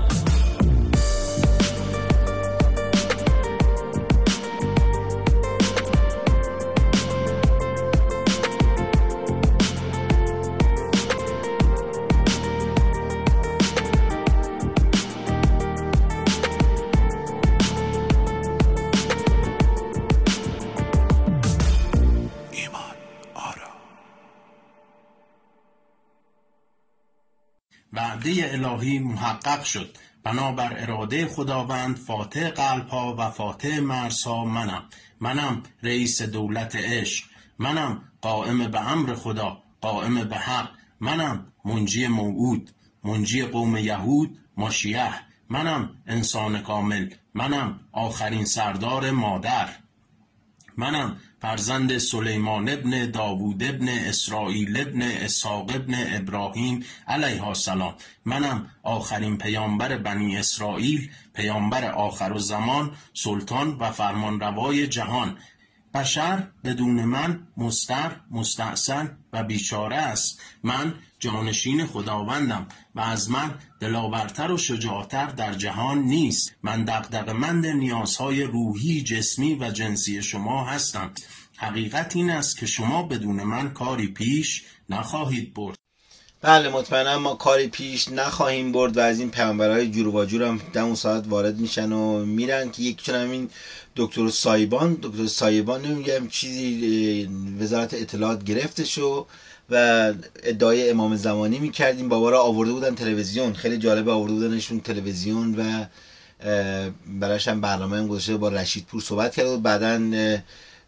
Speaker 2: وعده الهی محقق شد، بنابر اراده خداوند فاتح قلب‌ها و فاتح مرزها منم. منم رئیس دولت عشق، منم قائم به امر خدا، قائم به حق، منم منجی موعود، منجی قوم یهود ماشیح، منم انسان کامل، منم آخرین سردار مادر، منم فرزند سلیمان ابن داوود ابن اسرائیل ابن اسحاق ابن ابراهیم علیه السلام، منم آخرین پیامبر بنی اسرائیل، پیامبر آخر الزمان، سلطان و فرمانروای جهان. بشر بدون من مضطر، مستأصل و بیچاره است. من جانشین خداوندم و از من دلاورتر و شجاعتر در جهان نیست. من دغدغه‌مند نیازهای روحی، جسمی و جنسی شما هستم. حقیقت این است که شما بدون من کاری پیش نخواهید برد.
Speaker 3: بله مطمئنا ما کاری پیش نخواهیم برد و از این پیامبرهای جور و جور هم در اون ساعت وارد میشن و میرن که یکیشون همین دکتر سایبان دکتر سایبان نمیگم چیزی وزارت اطلاعات گرفتشو و ادعای امام زمانی میکردیم، بابا را آورده بودن تلویزیون، خیلی جالبه آورده بودنشون تلویزیون و براش هم برنامه هم گذاشته با رشید پور صحبت کرده و بعدن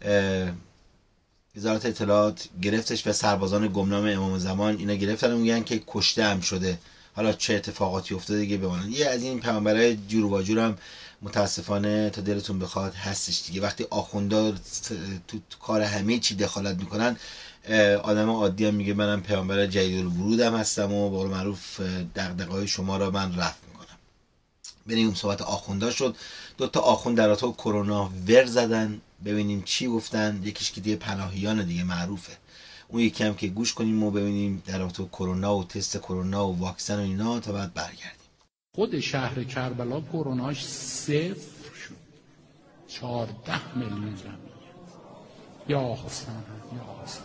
Speaker 3: وزارت اطلاعات گرفتش و سربازان گمنام امام زمان اینا گرفتن و میگن که کشته هم شده. حالا چه اتفاقاتی افتاده دیگه بمانند. یه از این پیامبرای جور و جور هم متاسفانه تا دلتون بخواد هستش دیگه. وقتی آخوندا تو کار همه چی دخالت میکنن، آدم عادی هم میگه منم پیامبر جدیدالورودم هستم و به قول معروف دغدغه‌های شما را من رفع میکنم. ببینیم صحبت آخوندا شد. دو تا آخوند در رابطه با کرونا ور زدن، ببینیم چی گفتن. یکیش که دیگه پناهیان دیگه معروفه، اون یکی هم که گوش کنیم و ببینیم در رابطه با کرونا و تست کرونا و واکسن و اینا تا بعد برگردیم.
Speaker 4: خود شهر کربلا کروناش صفر شد، چهارده میلیون جمعیت. یا حسن یا حسن،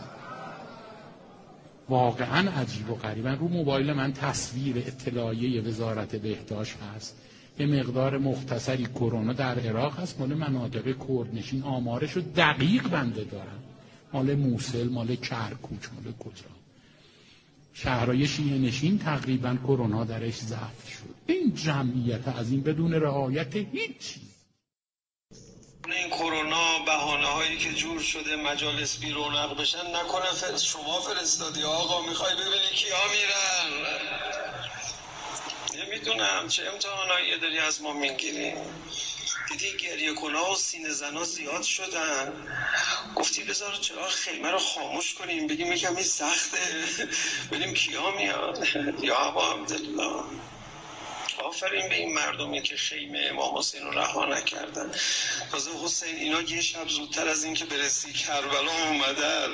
Speaker 4: واقعا عجیب و غریبا. رو موبایل من تصویر اطلاعیه وزارت بهداشت هست، یه مقدار مختصری کرونا در عراق هست، مال مناطق کردنشین. آمارشو دقیق بنده دارم، مال موصل، مال کرکوک، مال کجا. شهرهای شیعه نشین تقریبا کرونا درش ضعف شد. این جمعیت از این بدون رعایت هیچی.
Speaker 23: این کرونا بهانه هایی که جور شده مجالس بی رونق بشن نکنه فرست شما فرستادی آقا میخوای ببینی کیا میرن. نمیدونم چه امتحانایی داری از ما میگیری. دیدی گریه کنها و سینه زنا زیاد شدن، گفتی بذار چرا خیمه رو خاموش کنیم بگیم یکم این سخته ببینیم کیا میاد. یا ابا عبدالله، آفرین به این مردمی که خیمه امام حسین رو رها نکردن. تازه حسین اینا یه شب زودتر از این که برسی کربلا اومدن.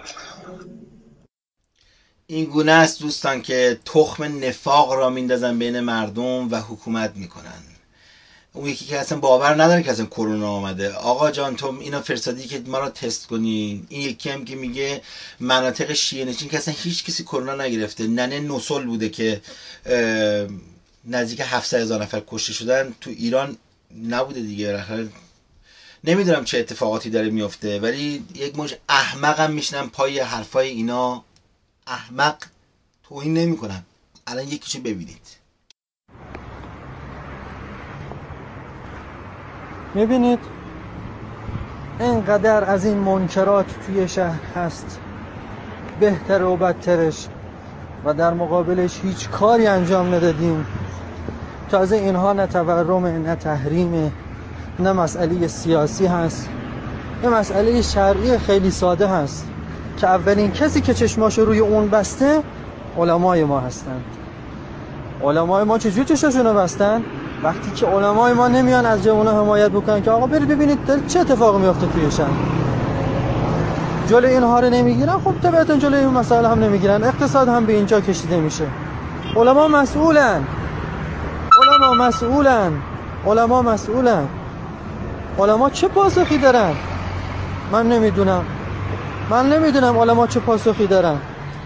Speaker 3: این گونه است دوستان که تخم نفاق را میندازن بین مردم و حکومت میکنن. اون یکی که اصلا باور نداره که اصلا کرونا آمده. آقا جان تو اینا فرستادی که ما را تست کنی. این یکی هم که میگه مناطق شیعه نشین که اصلا هیچ کسی کرونا نگرفته. ننه نوسل بوده که نزدیک هفتصد هزار نفر کشته شدن، تو ایران نبوده دیگه. نمیدونم چه اتفاقاتی داره میفته، ولی یک موج احمق هم میشنم پای حرفای اینا. احمق توهین نمی کنم. الان یکیشو ببینید.
Speaker 24: میبینید اینقدر از این منکرات توی شهر هست، بهتر و بدترش، و در مقابلش هیچ کاری انجام ندادیم. تازه اینها نه تورمه، نه تحریمه، نه مسئله سیاسی هست، یه مسئله شرعی خیلی ساده هست که اولین کسی که چشماشو روی اون بسته علمای ما هستن. علمای ما چجور چشماشونو بستن؟ وقتی که علمای ما نمیان از جوونا حمایت بکنن که آقا برید ببینید چه اتفاقی میفته توی شهر، جلوی اینها رو نمیگیرن، خب طبیعتا جلوی این مسائل هم نمیگیرن، اقتصاد هم به اینجا کشیده میشه. علما مسئولن، علما مسئولن، علما مسئولن. علما چه پاسخی دارن؟ من نمیدونم، من نمیدونم علما چه پاسخی دارن.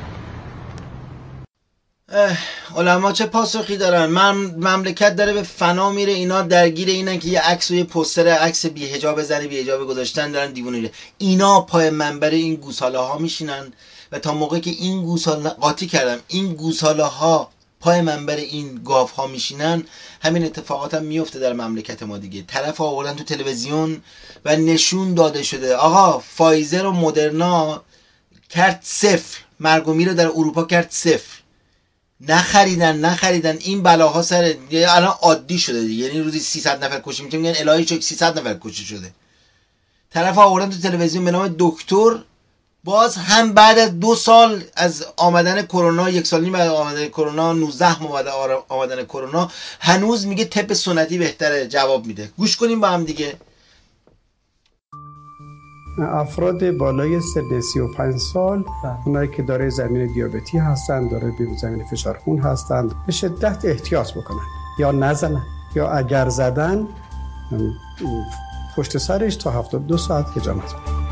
Speaker 3: علما چه پاسخی دارن؟ من مملکت داره به فنا میره، اینا درگیر اینن که یه عکس و یه پوستر عکس بی حجاب زنی بی حجاب گذاشتن، دارن دیوونه میره. اینا پای منبر این گوساله ها میشینن و تا موقعی که این گوساله قاطی کردم این گوساله ها پای منبر این گاو ها میشینن، همین اتفاقات هم میفته در مملکت ما دیگه. طرف آوردن تو تلویزیون و نشون داده شده آقا فایزر و مدرنا کرد صفر، مرگ و میر در اروپا کرد صفر، نخریدن نخریدن این بلاها سر الان عادی شده دیگه. یعنی روزی سیصد نفر کشته میشه، میگن الهی چه سیصد نفر کشته شده. طرف آوردن تو تلویزیون به نام دکتر، باز هم بعد از دو سال از آمدن کرونا، یک سال نیم بعد آمدن کرونا، نوزده ماه بعد آمدن کرونا، هنوز میگه طب سنتی بهتره، جواب میده. گوش کنیم با هم دیگه.
Speaker 6: افراد بالای سن سی و پنج سال، اونایی که دارای زمین دیابتی هستند، دارای زمین فشار خون هستند، به شدت احتیاط بکنن، یا نزنن، یا اگر زدن پشت سرش تا هفتاد و دو ساعت حجامت کنن.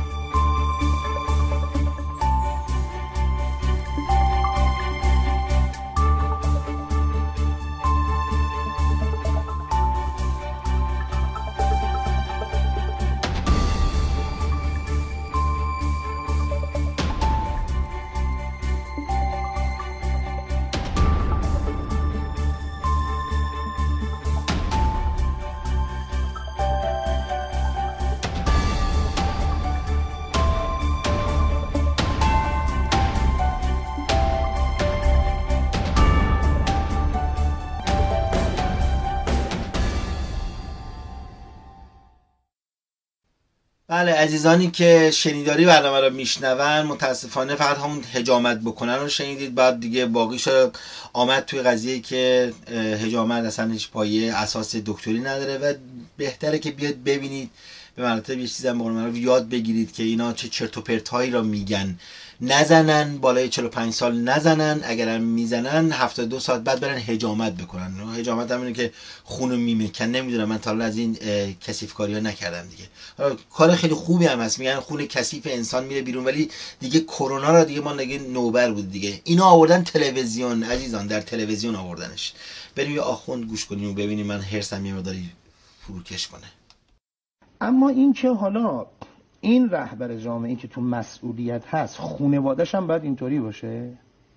Speaker 3: بله عزیزانی که شنیداری برنامه رو میشنون، متاسفانه فقط همون حجامت بکنن رو شنیدید، بعد دیگه باقیش آمد توی قضیه که حجامت اصلا هیچ پایه اساس دکتری نداره و بهتره که بیاد ببینید، به مراتب یه چیزی هم رو یاد بگیرید که اینا چه چرت و پرتایی رو میگن. نزنن، بالای چهل و پنج سال نزنن، اگرم میزنن هفتاد و دو ساعت بعد برن حجامت بکنن. حجامت هم اینه که خونو میمکن. نمیدونم، من تا حالا از این کثیف کاری ها نکردم دیگه. کار خیلی خوبی هم هست، میگن خون کثیف انسان میره بیرون، ولی دیگه کرونا را دیگه ما دیگه نوبر بود دیگه. اینا آوردن تلویزیون عزیزان، در تلویزیون آوردنش. بریم یه آخوند گوش کنیم و ببینیم من هرسم یه مقداری فروکش کنه.
Speaker 7: اما این که حالا این رهبر جامعه‌ای که تو مسئولیت هست، خانواده‌ش هم باید اینطوری باشه؟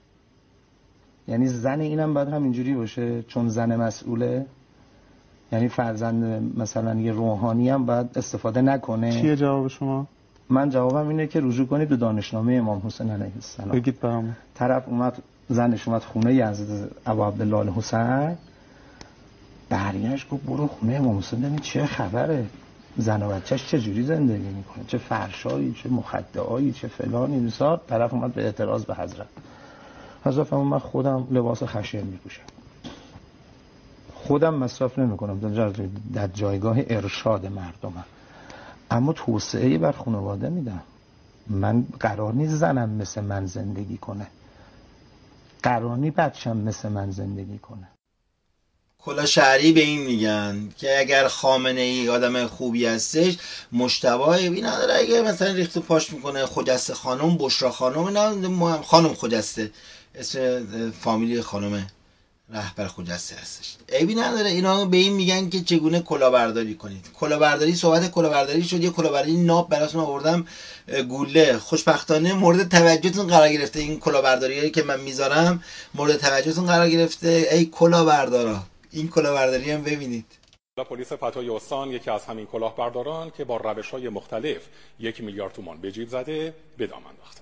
Speaker 7: یعنی زن اینم باید همینجوری باشه چون زن مسئوله؟ یعنی فرزند مثلا یه روحانی هم باید استفاده نکنه؟
Speaker 8: چیه جواب شما؟
Speaker 7: من جوابم اینه که رجوع کنید به دانشنامه امام حسین علیه السلام.
Speaker 8: بگید برام.
Speaker 7: طرف اومد، زنش اومد خونه یزد ابو عبدالله الحسین، برگشت گفت برو خونه امام حسین ببین چه خبره، زن و بچه‌ش چه جوری زندگی میکنه، چه فرشایی، چه مخده‌ای، چه فلانی بسار. طرف اومد به اعتراض به حضرت. حضرت فرمود من خودم لباس خشن میپوشم، خودم مصرف نمیکنم، در جایگاه ارشاد مردمم، اما توسعه بر خانواده میدم. من قرار نیست زنم مثل من زندگی کنه، قرار نیست بچه‌م مثل من زندگی کنه.
Speaker 3: کلا شهری به این میگن که اگر خامنه ای آدم خوبی هستش، مجتبی بی نداره، اگه مثلا ریخت و پاش میکنه، خجسته خانم، بشرا خانم، اینا خانم خجسته، اسم فامیلی خانم رهبر خجسته هستش، عیبی نداره. اینا به این میگن که چگونه کلاهبرداری کنید. کلاهبرداری، صحبت کلاهبرداری شد، یه کلاهبرداری ناب براتون آوردم گوله. خوشبختانه مورد توجهتون قرار گرفته، این کلاهبرداریایی که من میذارم مورد توجهتون قرار گرفته. ای کلاهبردارا، این کلاهبرداری هم ببینید.
Speaker 9: پلیس فتای استان یکی از همین کلاهبرداران که با روش‌های مختلف یک میلیارد تومان به جیب زده به دام انداختند.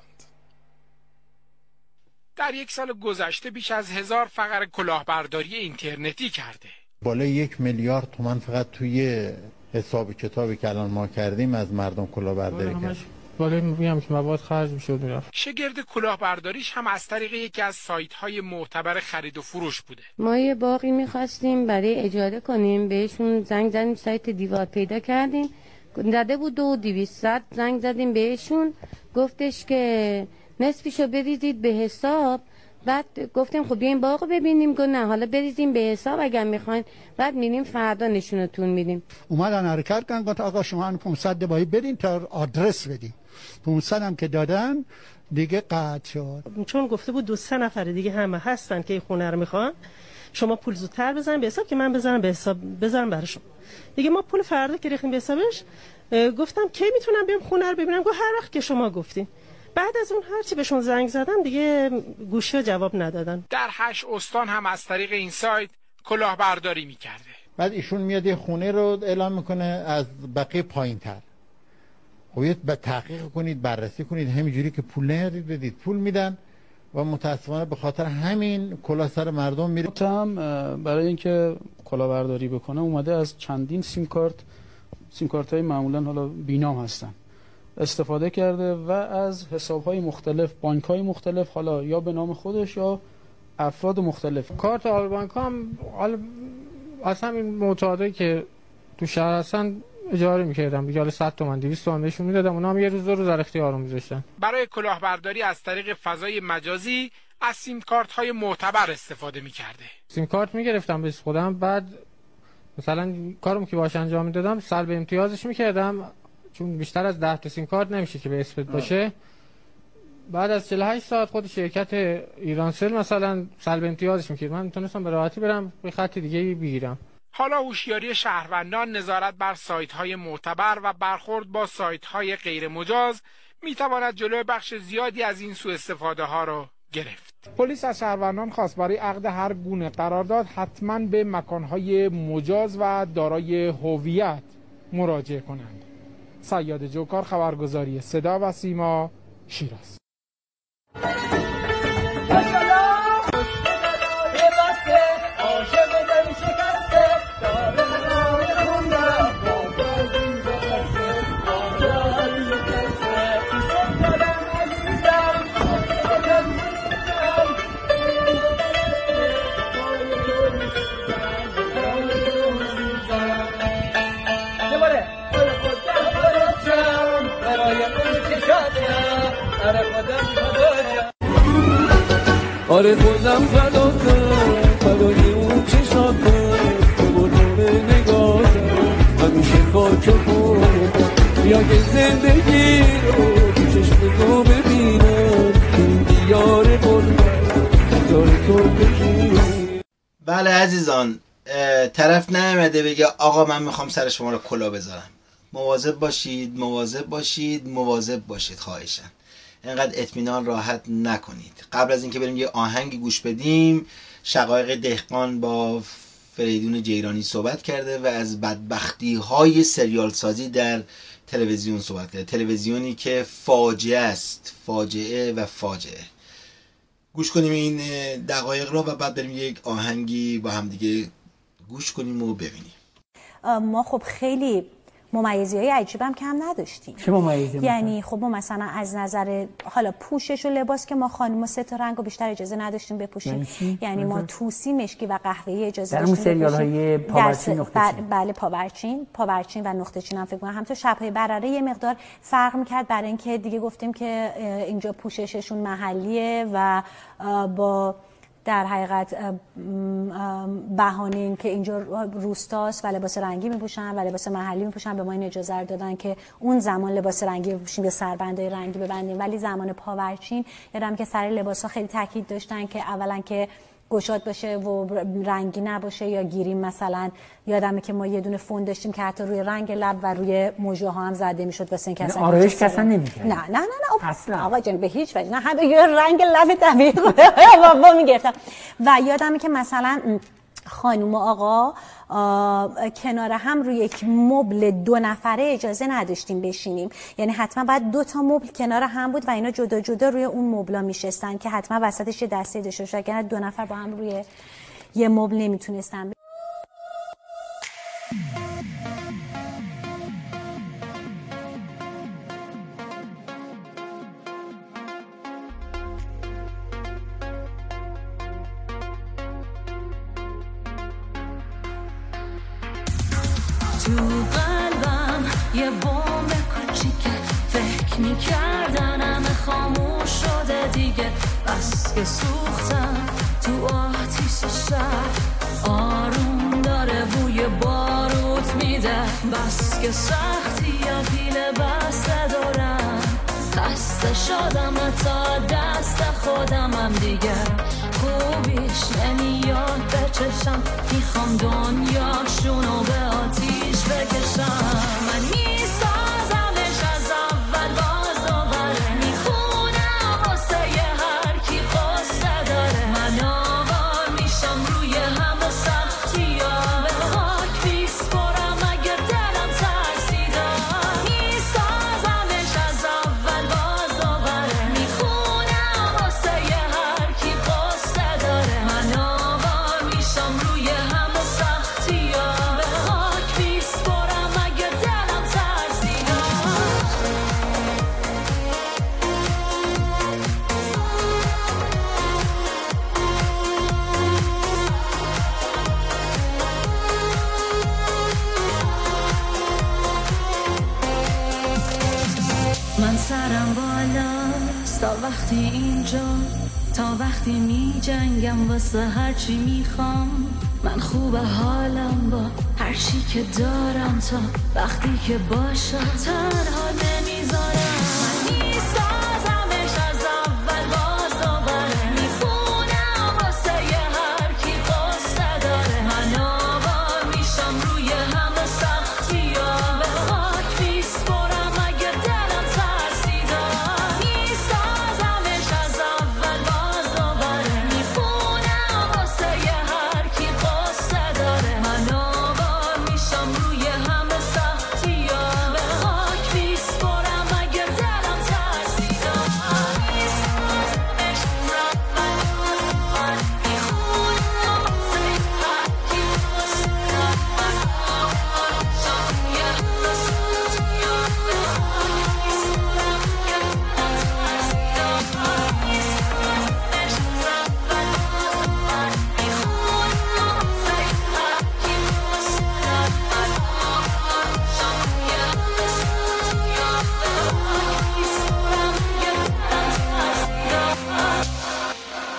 Speaker 25: در یک سال گذشته بیش از هزار فقر کلاهبرداری اینترنتی کرده.
Speaker 26: بالای یک میلیارد تومان فقط توی حساب کتابی که الان ما کردیم از مردم کلاهبرداری کردیم.
Speaker 8: ولی میگم که مواد خرج میشد میرفت.
Speaker 25: شگرد کلاهبرداریش هم از طریق یکی از سایت‌های معتبر خرید و فروش بوده.
Speaker 10: ما یه باغی می‌خواستیم برای اجاره کنیم، بهشون زنگ زدیم، سایت دیوار پیدا کردیم، زده بود دو دویست، زنگ زدیم بهشون، گفتش که نصفشو بریزید به حساب. بعد گفتیم خب بیاین باغو ببینیم، گفت نه حالا بریزیم به حساب اگر میخواین، بعد میریم فردا نشونتون میدیم.
Speaker 11: اومدن حرکت کردن، گفت آقا شما پانصد دبایی بدین تا آدرس بدین. پانصد هم که دادن دیگه قطع شد.
Speaker 12: چون گفته بود دو سه نفر دیگه همه هستن که این خونه رو میخوان، شما پول زودتر بزنین به حساب که من بزنم به حساب بزنم براشون. دیگه ما پول فردا که ریختیم به حسابش، گفتم کی میتونم بیام خونه رو ببینم؟ گفت هر وقت که شما گفتین. بعد از اون هرچی بهشون زنگ زدم دیگه گوشی جواب ندادن.
Speaker 25: در هشت استان هم از طریق این سایت کلاهبرداری میکرده.
Speaker 14: بعد ایشون میاد یه خونه رو اعلام میکنه از بقیه پایین تر. خب به تحقیق کنید، بررسی کنید، همینجوری که پول نهرید بدید، پول میدن و متاسفانه به خاطر همین کلاه سر مردم میره.
Speaker 26: هم برای اینکه کلاهبرداری بکنه اومده از چندین سیم کارت سیم کارت های معمولا حالا بینام هستن استفاده کرده و از حساب‌های مختلف، بانک‌های مختلف، حالا یا به نام خودش یا افراد مختلف.
Speaker 8: کارت آل بانک هم از همین معتادی که تو شهر هستن اجاره می‌کردم، دیگه حالا صد تومن دویست تومن بهشون میدادم، اونا هم یه روز دو روز در اختیارم می‌ذاشتن.
Speaker 25: برای کلاهبرداری از طریق فضای مجازی از سیم کارت‌های معتبر استفاده می‌کرده.
Speaker 8: سیم کارت می‌گرفتم به خودم، بعد مثلا کارم که باهاش انجام میدادم سلب امتیازش می‌کردم، چون بیشتر از ده تا سیم کارت نمیشه که به اسمت باشه. بعد از چهل و هشت ساعت خود شرکت ایرانسل مثلا سلب امتیازش میکرد، من میتونستم به راحتی برم به خط دیگه بگیرم.
Speaker 25: حالا هوشیاری شهروندان، نظارت بر سایت‌های معتبر و برخورد با سایت‌های غیر مجاز میتواند جلوی بخش زیادی از این سوء استفاده ها را گرفت. پلیس از شهروندان خواست برای عقد هر گونه قرارداد حتما به مکان‌های مجاز و دارای هویت مراجعه کنند. سیاد جوکار، خبرگزاری صدا و سیما، شیراز.
Speaker 5: آره خودم فداتم، فدای اون چشاتم، به بردار نگاهتم، همیشه خاک خودم، بیا که زندگی رو تو چشم تو ببینم، این دیار قربت دار تو بگیرم.
Speaker 3: بله عزیزان، طرف نیامده بگه آقا من میخوام سر شما رو کلا بذارم. مواظب باشید، مواظب باشید، مواظب باشید، خواهشاً اینقدر اطمینان راحت نکنید. قبل از اینکه بریم یه آهنگ گوش بدیم، شقایق دهقان با فریدون جیرانی صحبت کرده و از بدبختی های سریال سازی در تلویزیون صحبت کرده. تلویزیونی که فاجعه است، فاجعه و فاجعه. گوش کنیم این دقایق رو و بعد بریم یک آهنگی با هم دیگه گوش کنیم و ببینیم.
Speaker 27: ما خب خیلی ممیزی‌های عجیبم کم نداشتیم.
Speaker 28: چه ممیزی؟
Speaker 27: یعنی خب ما مثلا از نظر حالا پوشش و لباس که ما خانم‌ها سه تا رنگو بیشتر اجازه نداشتیم بپوشیم.
Speaker 28: یعنی,
Speaker 27: یعنی ما توسی، مشکی و قهوه‌ای اجازه
Speaker 28: داشتیم.
Speaker 27: در اون
Speaker 28: سریال‌های پاورچین، نقطه چین.
Speaker 27: بله پاورچین، پاورچین و نقطه چین هم فکر کنم همینطور شب‌های برره یه مقدار فرق می‌کرد، برای اینکه دیگه گفتیم که اینجا پوشششون محلیه و با در حقیقت بهانه این که اینجا روستاست و لباس رنگی میپوشن و لباس محلی میپوشن، به ما این اجازه دادن که اون زمان لباس رنگی بپوشیم یا سربندای رنگی ببندیم. ولی زمان پاورچین یادم که سر لباسا خیلی تاکید داشتن که اولا که گشاد باشه و رنگی نباشه یا گیریم. مثلا یادمه که ما یه دونه فون داشتیم که حتی روی رنگ لب و روی موژه ها هم زده میشد واسه اینکه اصلا
Speaker 28: آرایش کسا نمی‌کرد.
Speaker 27: نه نه نه نه
Speaker 28: اصلا
Speaker 27: آقا جان به هیچ وجه نه، هم یه رنگ لب طبیعی بابا میگرفتم. و یادمه که مثلا خانم و آقا کنار هم روی یک مبل دو نفره اجازه نداشتیم بشینیم، یعنی حتما باید دو تا مبل کنار هم بود و اینا جدا جدا روی اون مبلا میشستن که حتما وسطش یه دسته داشته باشه، اگر دو نفر با هم روی یه مبل نمیتونستن.
Speaker 13: تو قلبم یه بمب کوچیکه، فکر میکردن همه خاموش شده دیگه، بس که سوختم تو آتیش شهر، آروم داره بوی باروت میده، بس که سختی یا پیل بسته دارم، خسته شدم تا دست خودمم دیگه، خوبیش نمیاد به چشم، میخوام دنیاشونو به آتیش بکشم، من میسازمش از اول باز دوباره، میخونم واسه یه هر کی قصه داره، من آوار میشم روی همه سختی ها، به خاک میسپرم اگه دلم ترسیده، میسازمش از اول باز دوباره، میخونم واسه یه هر کی قصه داره، من آوار میشم روی همه سختی ها، به خاک میسپرم اگه دلم ترسیده. من سرم بالاست تا وقتی اینجا، تا وقتی می جنگم واسه هرچی میخوام، من خوب حالم با هرچی که دارم، تا وقتی که باشم تنها نمیذارم، من میسازمش از اول باز دوباره، میخونم واسه یه هر کی قصه داره، من آوار میشم روی همه سختی ها، به خاک میسپرم اگه دلم ترسیده، میسازمش از اول باز دوباره، میخونم واسه یه هر کی قصه داره، من آوار میشم روی همه سختی ها، به خاک میسپرم اگه دلم ترسیده، میسازمش از اول باز دوباره، میخونم واسه یه هر کی قصه داره، من آوار میشم روی همه سختی ها، به خاک میسپرم اگه دلم ترسیده، میسازمش از اول باز دوباره، میخونم واسه یه هر کی قصه داره، من آوار میشم روی همه سختی ها، به خاک میسپرم اگه دلم ترسیده.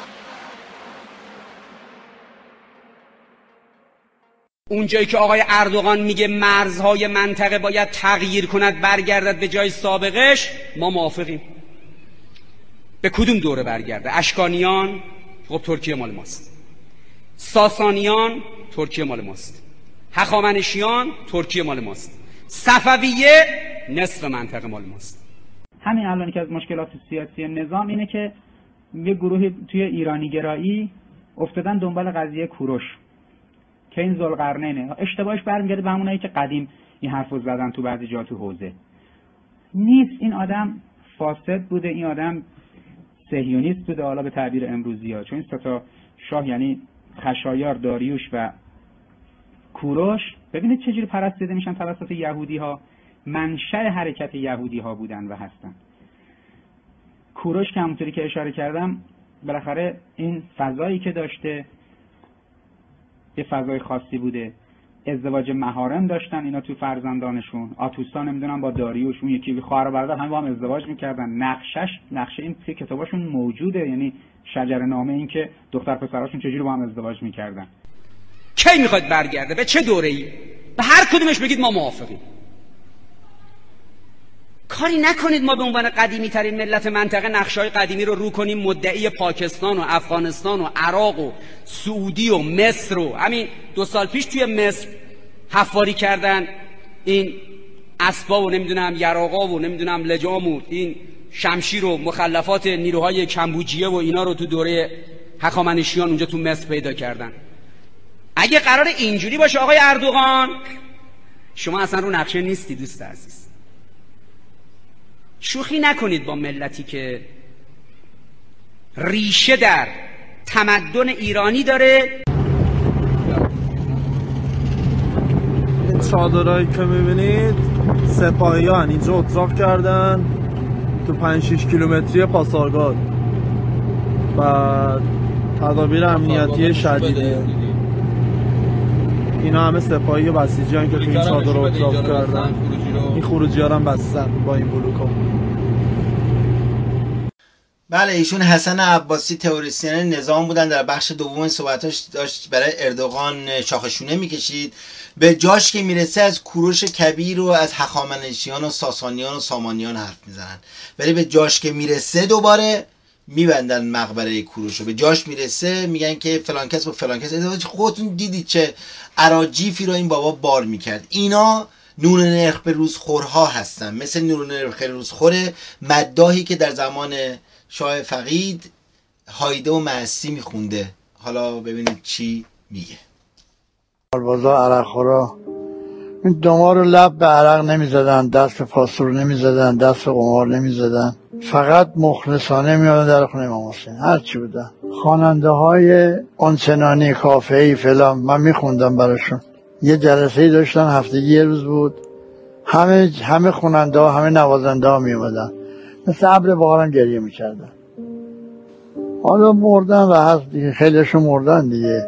Speaker 15: اونجایی که آقای اردوغان میگه مرزهای منطقه باید تغییر کند برگردد به جای سابقش، ما موافقیم. به کدوم دوره برگرده؟ اشکانیان خب ترکیه مال ماست، ساسانیان ترکیه مال ماست، هخامنشیان ترکیه مال ماست، صفویه نصف منطقه مال ماست.
Speaker 16: همین الان که از مشکلات سیاسی نظام اینه که یه گروهی توی ایرانی گرایی افتادن دنبال قضیه کوروش که این ذوالقرنینه. اشتباهش برمیگرده به همونایی که قدیم این حرفو زدن تو بعضی جا تو حوزه. نیست، این آدم فاسد بوده، این آدم صهیونیست بوده، حالا به تعبیر امروزی ها، چون این سه تا شاه یعنی خشایار، داریوش و کوروش، ببینید چجوری پرستیده میشن توسط یهودی ها، منشأ حرکت یهودی ها بودن و هستن. کوروش که همونطوری که اشاره کردم بالاخره این فضایی که داشته یه فضای خاصی بوده، ازدواج مهارم داشتن اینا تو فرزندانشون، آتوسا نمیدونم با داریوش، اون یکی خواهر و برادر همه با هم ازدواج میکردن، نقشش نقشه این توی کتاباشون موجوده، یعنی شجره نامه این که دختر پسراشون چجوری با هم ازدواج میکردن.
Speaker 15: کی میخواد برگرده؟ به چه دوره‌ای؟ به هر کدومش بگید ما موافقیم. کاری نکنید ما به عنوان قدیمی ترین ملت منطقه نقشه‌های قدیمی رو رو کنیم مدعی پاکستان و افغانستان و عراق و سعودی و مصر و همین دو سال پیش توی مصر حفاری کردن این اسبا و نمیدونم یراقا و نمیدونم لجام و این شمشیر و مخلفات نیروهای کمبوجیه و اینا رو تو دوره هخامنشیان اونجا تو مصر پیدا کردن. اگه قرار اینجوری باشه آقای اردوغان، شما اصلا رو نقشه نیستی دوست عزیز. شوخی نکنید با ملتی که ریشه در تمدن ایرانی داره.
Speaker 17: این چادرهایی که میبینید سپاهیان اینجا اتراق کردن تو پنج شش کیلومتری پاسارگاد و تدابیر امنیتی شدیده. اینا همه سپاهی و بسیجیان که تو این چادر رو اتراف کردن. این خروجی ها رو هم بستن با این بلوک ها.
Speaker 3: بله ایشون حسن عباسی تئوریسین نظام بودن. در بخش دوم صحبتاش داشت برای اردوغان شاخشونه میکشید. به جاش که میرسه از کوروش کبیر و از هخامنشیان و ساسانیان و سامانیان حرف میزنن، ولی به جاش که میرسه دوباره میبندن مقبره کوروش رو. به جاش میرسه میگن که فلان کس با فلان کس ازدواج. خودتون دیدید چه اراجیفی رو این بابا بار میکرد. اینا نون نرخ به روزخورها هستن، مثل نون نرخ به روزخور مداحی که در زمان شاه فقید هایده و معصی میخونده. حالا ببینید چی میگه.
Speaker 1: بازا عرق خورا این دما رو لب به عرق نمیزدن، دست به پاستور نمیزدن، دست به قمار نمیزدن، فقط مخلصانه میادن در خونه امام حسین هرچی بودن. خواننده های آنچنانی کافه‌ای فلان من میخوندم براشون. یه جلسه داشتن هفتگی یه روز بود، همه همه خواننده ها همه نوازنده ها میومدن، مثل ابر بهارم گریه میکردن. حالا مردن و هست دیگه، خیلیشون مردن دیگه.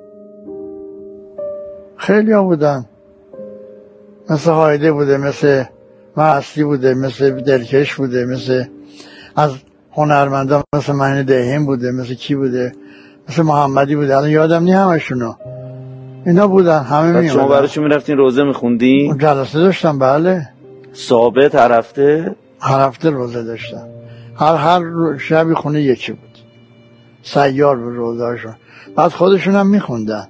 Speaker 1: خیلی ها بودن، مثل هایده بوده، مثل معصی بوده، مثل دلکش بوده، مثل از هنرمندان مثل مهین دهیم بوده، مثل کی بوده، مثل محمدی بوده. الان یادم نی همشونو. اینا بودن همه میومدن.
Speaker 2: شما براشون میرفتین روزه میخوندین؟
Speaker 1: جلسه داشتم بله.
Speaker 2: ثابت هر هفته؟
Speaker 1: هر هفته روزه داشتم. هر هر شبی خونه یکی بود. سیار بود روزهاشون. بعد خودشون هم میخوندن.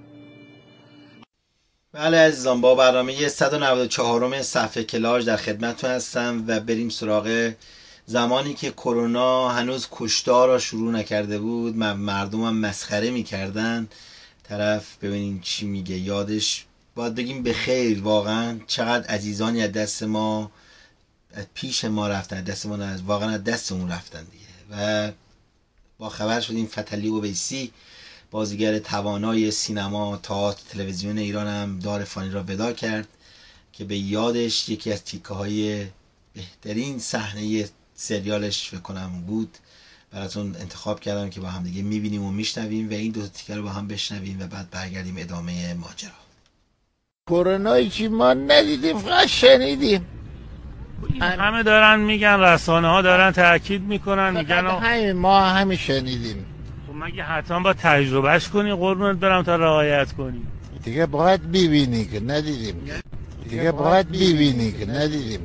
Speaker 3: بله عزیزان، با برنامه صد و نود و چهارم صفحه کلاژ در خدمتتون هستم و بریم سراغ زمانی که کرونا هنوز کشتار را شروع نکرده بود. مردم هم مسخره میکردن. طرف ببینیم چی میگه. یادش باید بگیم به خیر، واقعا چقدر عزیزانی از دست ما از پیش ما رفتن، دست ما از واقعا از دستمون رفتن دیگه. و با خبر شدیم فتحعلی اویسی بازیگر توانای سینما، تئاتر، تلویزیون ایران هم دار فانی را ودا کرد که به یادش یکی از تیکه های بهترین صحنه سریالش فکر کنم بود. براتون انتخاب کردم که با هم دیگه میبینیم و میشنویم و این دو تا تیکه رو با هم بشنویم و بعد برگردیم ادامه ماجرا.
Speaker 14: کرونایی چی ما ندیدیم فقط شنیدیم.
Speaker 4: همه دارن میگن، رسانه ها دارن تاکید میکنن، میگن
Speaker 14: همین ما همین شنیدیم.
Speaker 4: خب مگه حتما با تجربهش کنی قربونت برم تا رعایت کنی؟
Speaker 14: دیگه باید ببینی که ندیدیم. دیگه باید ببینی که ندیدیم.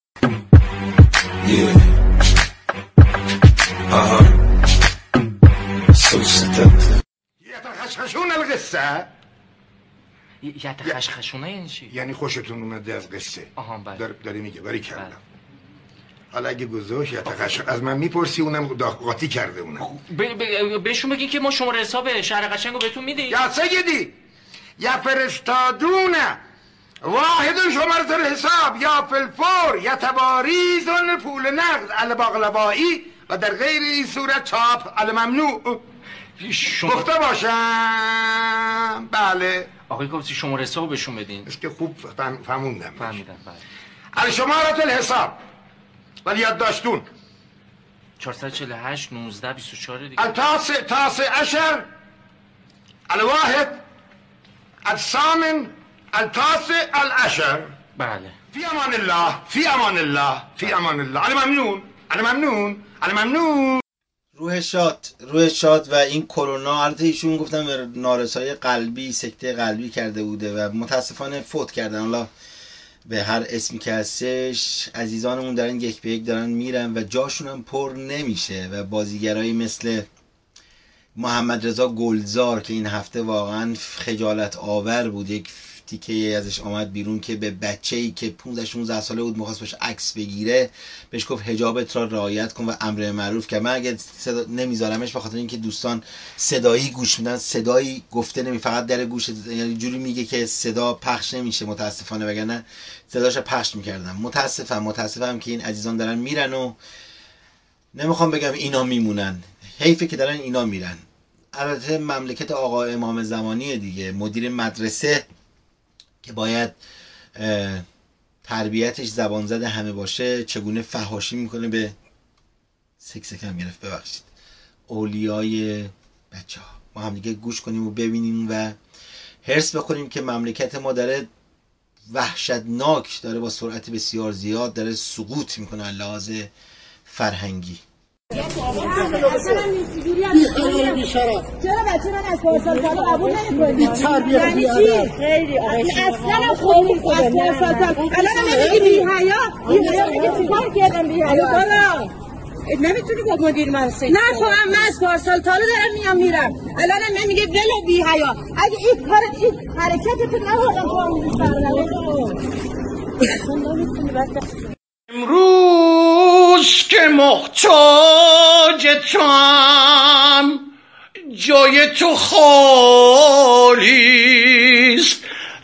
Speaker 18: یتخشخشون القصه
Speaker 19: یتخشخشونه یعنی چی؟
Speaker 18: یعنی خوشتون اومده از قصه.
Speaker 19: آها بله.
Speaker 18: دار داری میگه باری کردم. بله. حالا اگه گذاشت یتخشخ از من میپرسی اونم قاطی کرده اونم.
Speaker 19: ب... ب... بهشون بگی که ما شماره حساب شهر قشنگو بهتون میدیم.
Speaker 18: یا سیدی یا فرستادونه واحد شماره الحساب یا فلفور یا تباریزون پول نقد علی باقلبایی و در غیر این صورت چاپ علی ممنوع.
Speaker 19: شما...
Speaker 18: گفته باشم. بله
Speaker 19: آقای کابسی شماره حساب بهشون بدین.
Speaker 18: است که خوب فهموندم.
Speaker 19: فهمیدم بله.
Speaker 18: علی شماره الحساب ولی یاد داشتون
Speaker 19: چهارصد و چهل و هشت نوزده بیست و چهار دیگه.
Speaker 18: التاسع تاسع عشر الواحد الثامن التاسع العشر.
Speaker 19: بله.
Speaker 18: فی امان الله فی امان الله فی امان الله. علی ممنون علی ممنون علی ممنون.
Speaker 3: روح شاد روح شاد. و این کرونا البته ایشون گفتن نارسایی قلبی، سکته قلبی کرده بوده و متاسفانه فوت کردن. حالا به هر اسمی که هستش عزیزانمون دارن یک به یک دارن میرن و جاشون هم پر نمیشه و بازیگرایی مثل محمد رضا گلزار که این هفته واقعا خجالت آور بود، یک تیکه ازش آمد بیرون که به بچه‌ای که پانزده شانزده ساله بود می‌خواست باش عکس بگیره بهش گفت حجابت را رعایت کن و امر معروف کرد. من اگه صدا نمیذارمش به خاطر اینکه دوستان صدایی گوش میدن، صدایی گفته نمی، فقط در گوش، یعنی جوری میگه که صدا پخش نمیشه متاسفانه، وگرنه صداشو پخش میکردم. متاسفم متاسفم که این عزیزان دارن میرن و نمیخوام بگم اینا میمونن، حیفه که دارن اینا میرن. البته مملکت آقا امام زمانی دیگه، مدیر مدرسه که باید تربیتش زبان زده همه باشه چگونه فحاشی میکنه به سکسکم گرفت ببخشید اولیای بچه ها. ما هم دیگه گوش کنیم و ببینیم و حرص بکنیم که مملکت ما داره وحشتناک، داره با سرعت بسیار زیاد داره سقوط میکنه از لحاظ فرهنگی.
Speaker 6: چرا بچه من از پارسال سال قبول نمی‌کنی؟ یعنی چی؟ خیلی اصلا خوبی از پارسال سال الان نمیگی بی حیا؟ بی حیا میگه چیکار کردم بی حیا؟ بالا نمیتونی با مدیر مرسی نه خب من از پارسال تالو دارم میام میرم الان هم میگه ولو بی حیا اگه این کار این حرکتت نبودم
Speaker 18: امروز که محتاج توام جای تو خالیست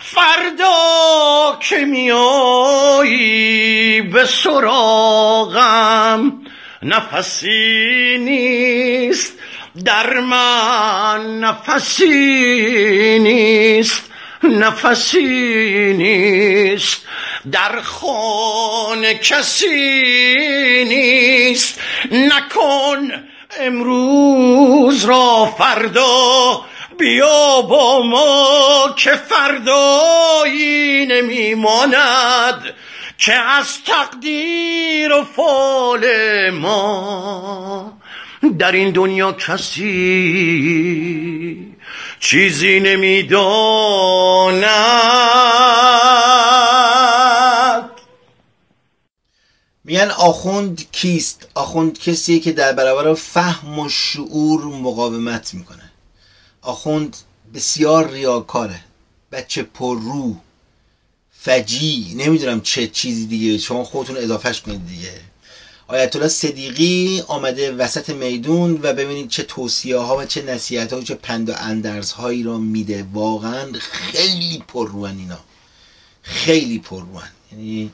Speaker 18: فردا که میایی به سراغم نفسی نیست در من نفسی نیست نفسی نیست در خانه کسی نیست نکن امروز را فردا بیا با ما که فردایی نمیماند که از تقدیر و فال ما در این دنیا کسی چیزی نمیداند.
Speaker 3: میگن آخوند کیست؟ آخوند کسیه که در برابر فهم و شعور مقاومت میکنه. آخوند بسیار ریاکاره، بچه پر رو، فجی، نمیدونم چه چیزی دیگه، شما خودتون اضافهش کنید دیگه. آیت الله صدیقی آمده وسط میدون و ببینید چه توصیه ها و چه نصیحت ها و چه پند و اندرز هایی را میده. واقعا خیلی پر روان اینا، خیلی پر روان. یعنی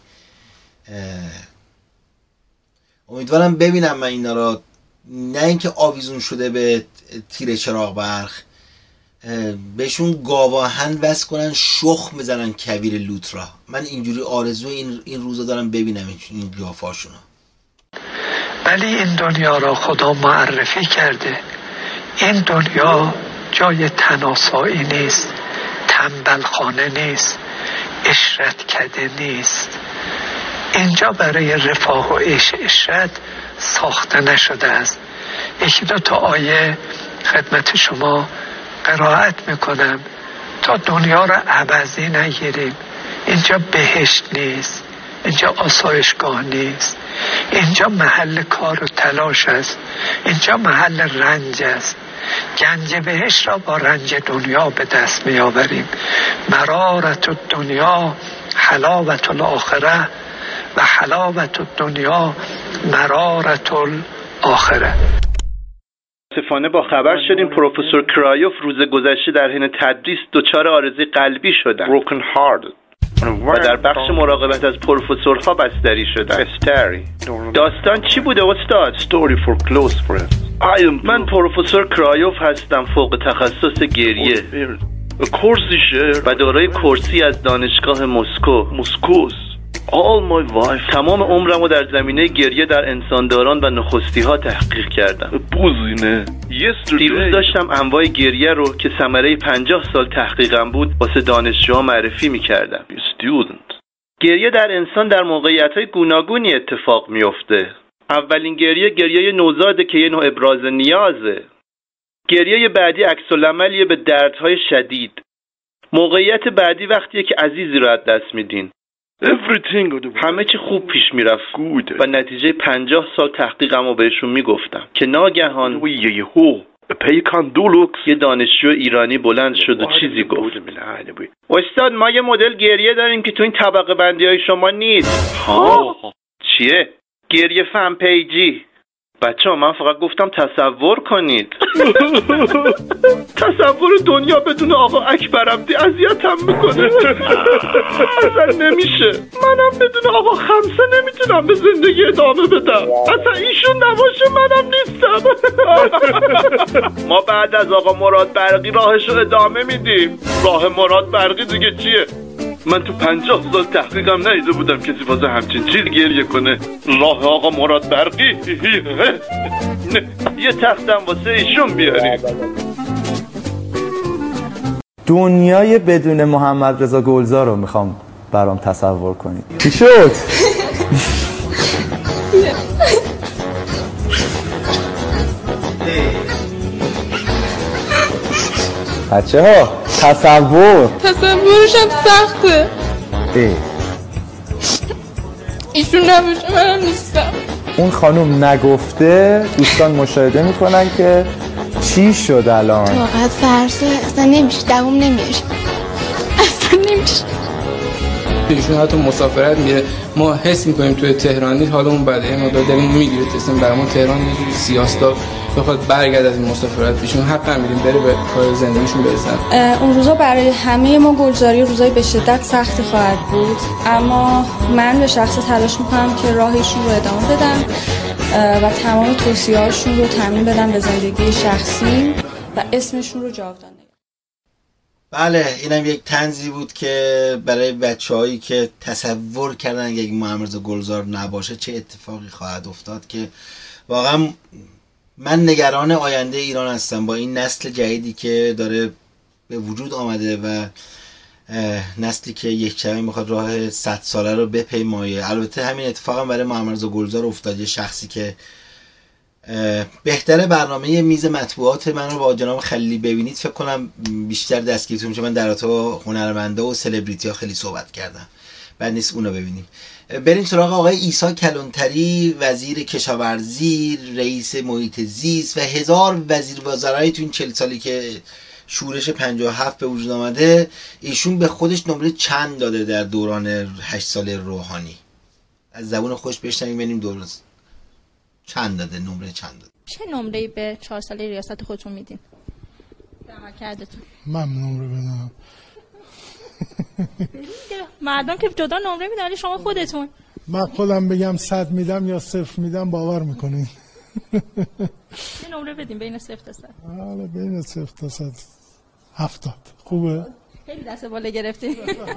Speaker 3: امیدوارم ببینم من اینا را، نه اینکه آویزون شده به تیر چراغ برق، بهشون گاواهن بس کنن، شخم بزنن کویر لوت را. من اینجوری آرزو این این روزا دارم ببینم این قیافاشونو.
Speaker 7: ولی این دنیا را خدا معرفی کرده. این دنیا جای تناسایی نیست، تنبلخانه نیست، عشرت کده نیست. اینجا برای رفاه و عیش عشرت ساخته نشده است. یکی دو تا آیه خدمت شما قرائت میکنم تا دنیا را عوضی نگیریم. اینجا بهشت نیست، اینجا آسایشگاه نیست، اینجا محل کار و تلاش است، اینجا محل رنج است. گنج بهشت را با رنج دنیا به دست می آوریم. مرارت الدنیا حلاوت الاخره و حلاوت الدنیا مرارت الاخره.
Speaker 9: متاسفانه با خبر شدیم پروفسور کرایوف روز گذشته در حین تدریس دچار عارضه قلبی شدند broken hearted و در بخش مراقبت از پروفسورها بستری شدند. داستان چی بوده استاد؟ Story for close friends. من پروفسور کرایوف هستم، فوق تخصص گریه و دارای کرسی از دانشگاه مسکو. مسکوس All my life. تمام عمرمو در زمینه گریه در انسانداران و نخستی ها تحقیق کردم. بوزینه. دیروز داشتم انواع گریه رو که ثمره پنجاه سال تحقیقم بود واسه دانشجوها معرفی میکردم. Student. گریه در انسان در موقعیت‌های گوناگونی اتفاق میفته. اولین گریه گریه نوزاده که یه نوع ابراز نیازه. گریه بعدی عکس‌العملیه به دردهای شدید. موقعیت بعدی وقتیه که عزیزی رو از دست میدین. همه چی خوب پیش میرفت و نتیجه پنجاه سال تحقیقم رو بهشون میگفتم که ناگهان یه دانشجو ایرانی بلند شد و چیزی گفت. استاد ما یه مدل گریه داریم که تو این طبقه بندی های شما نیست. ها؟ چیه؟ گریه فن پیجی. بچه ها من فقط گفتم تصور کنید. تصور دنیا بدون آقا اکبرعبدی اذیتم میکنه. اصلا نمیشه. منم بدون آقا خمسه نمیتونم به زندگی ادامه بدم. اصلا ایشون نباشه منم نیستم. ما بعد از آقا مراد برقی راهشو ادامه میدیم. راه مراد برقی دیگه چیه؟ من تو پنجاه سال تحقیقم ندیده بودم کسی واسه همچین چیز گریه کنه. راه آقا مراد برقی. یه تختم واسه ایشون بیاریم.
Speaker 10: دنیای بدون محمد رضا گلزار رو میخوام برام تصور کنید. چی شد؟ بچه ها تصور
Speaker 11: تصورش هم سخته.
Speaker 10: ای.
Speaker 11: ایشون نباشه منم نیستم.
Speaker 10: اون خانوم نگفته، دوستان مشاهده میکنن که چی شد الان.
Speaker 11: واقعا فرسه اصلا نمیشه، دوام نمیشه، اصلا نمیشه.
Speaker 12: ایشون حتی مسافرت میره، ما حس میکنیم توی تهرانی حالمون بده، ما داریم میگیره تسلیم برامون تهران یه جوری سیاستا بخواد برگرد از این مسافرت، ایشون حق میدیم بره به کار زندگیشون برسن.
Speaker 11: اون روزا برای همه ما گلزاری روزای به شدت سختی خواهد بود، اما من به شخص تلاش میکنم که راهشون رو ادامه بدم و تمام توصیه‌هاشون رو تضمین بدم به زندگی شخصی و اسمشون رو جاودانه.
Speaker 3: بله، اینم یک طنزی بود که برای بچه‌هایی که تصور کردن یک محمد رضا گلزار نباشه چه اتفاقی خواهد افتاد، که واقعا من نگران آینده ایران هستم با این نسل جدیدی که داره به وجود آمده و نسلی که یک کمی میخواد راه صد ساله رو بپیمایه. البته همین اتفاق هم برای محمد رضا گلزار افتاد، یه شخصی که بهتره برنامه میز مطبوعات من رو با جناب خلیلی ببینید، فکر کنم بیشتر دستگیرتون میشه. من در رابطه با هنرمنده و سلبریتی ها خیلی صحبت کردم، بعد نیست اونو ببینیم. بریم سراغ آقای عیسی کلانتری، وزیر کشاورزی، رئیس محیط زیست و هزار وزیر وزرای تو این چهل سالی که شورش پنجاه و هفت به وجود آمده. ایشون به خودش نمره چند داده در دوران هشت سال روحانی؟ از زبون خوش بشنویم ببینیم درست چند داده، نمره چند داده.
Speaker 11: چه نمره‌ای به چهار ساله ریاست خودتون میدین؟ عملکردتون.
Speaker 20: من نمره بدم.
Speaker 11: مردم که جدا نمره میدن ولی شما خودتون.
Speaker 20: من خودم بگم صد میدم یا صفر میدم باور میکنین؟
Speaker 11: چه نمره بدیم بین صفر تا صد؟
Speaker 20: حالا بین صفر تا صد هفتاد. خوبه؟
Speaker 11: خیلی دست بالا گرفتین.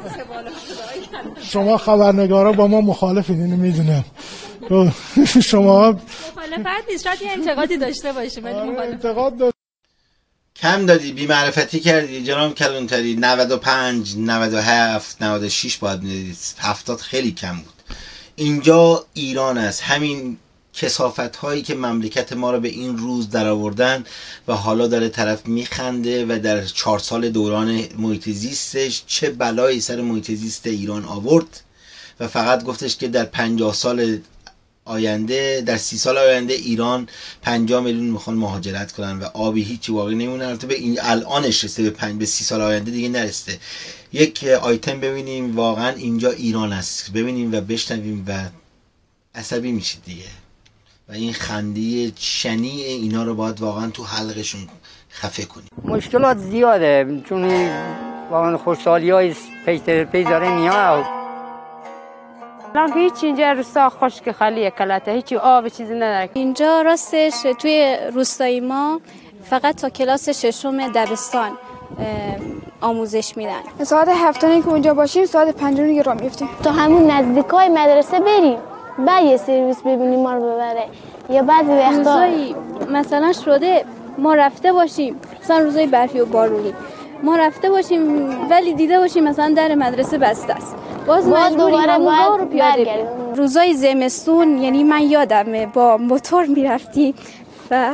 Speaker 20: شما خبرنگارا با ما مخالفین، اینو میدونم. شما
Speaker 11: مخالفت نیست، شاید یه انتقادی داشته باشیم ولی
Speaker 20: انتقاد داشت.
Speaker 3: کم دادی، بی معرفتی کردی جناب کلانتری. نود و پنج، نود و هفت، نود و شش باید میدید، هفتاد خیلی کم بود. اینجا ایران است، همین کثافت هایی که مملکت ما رو به این روز در آوردن و حالا داره طرف میخنده و در چهار سال دوران محیط زیستش چه بلایی سر محیط زیست ایران آورد و فقط گفتش که در پنجاه سال آینده، در سی سال آینده ایران پنجاه میلیون میخوان مهاجرت کنن و آبی هیچی واقعی نمونه. البته به این الانش رسیده، به پنج به سی سال آینده دیگه نرسیده. یک آیتم ببینیم، واقعا اینجا ایران است، ببینیم و بشنویم و عصبی میشید دیگه. و این خنده شنیع اینا رو باید واقعا تو حلقشون خفه کنیم.
Speaker 21: مشکلات زیاده، چون واقعا خوشحالی های پیش در پیش داره میاد.
Speaker 22: الان که هیچ اینجا روستا خشک خالیه کلاته، هیچی آب چیزی نداره.
Speaker 11: اینجا راستش توی روستای ما فقط تا کلاس ششم دبستان آموزش میدن.
Speaker 22: ساعت هفتانی که اونجا باشیم ساعت پنجانی راه میفتیم.
Speaker 27: تا همون نزدیکای مدرسه بریم، بعد یه سرویس ببینیم ما رو ببره. یا بعضی وقتا
Speaker 11: مثلا شده ما رفته باشیم، مثلا روزای برفی و بارونی ما رفته باشیم ولی دیده باشیم مثلا در مدرسه بسته است، باز مجبوریم همون راه رو پیاده بریم. روزای زمستون یعنی من یادمه با موتور میرفتیم و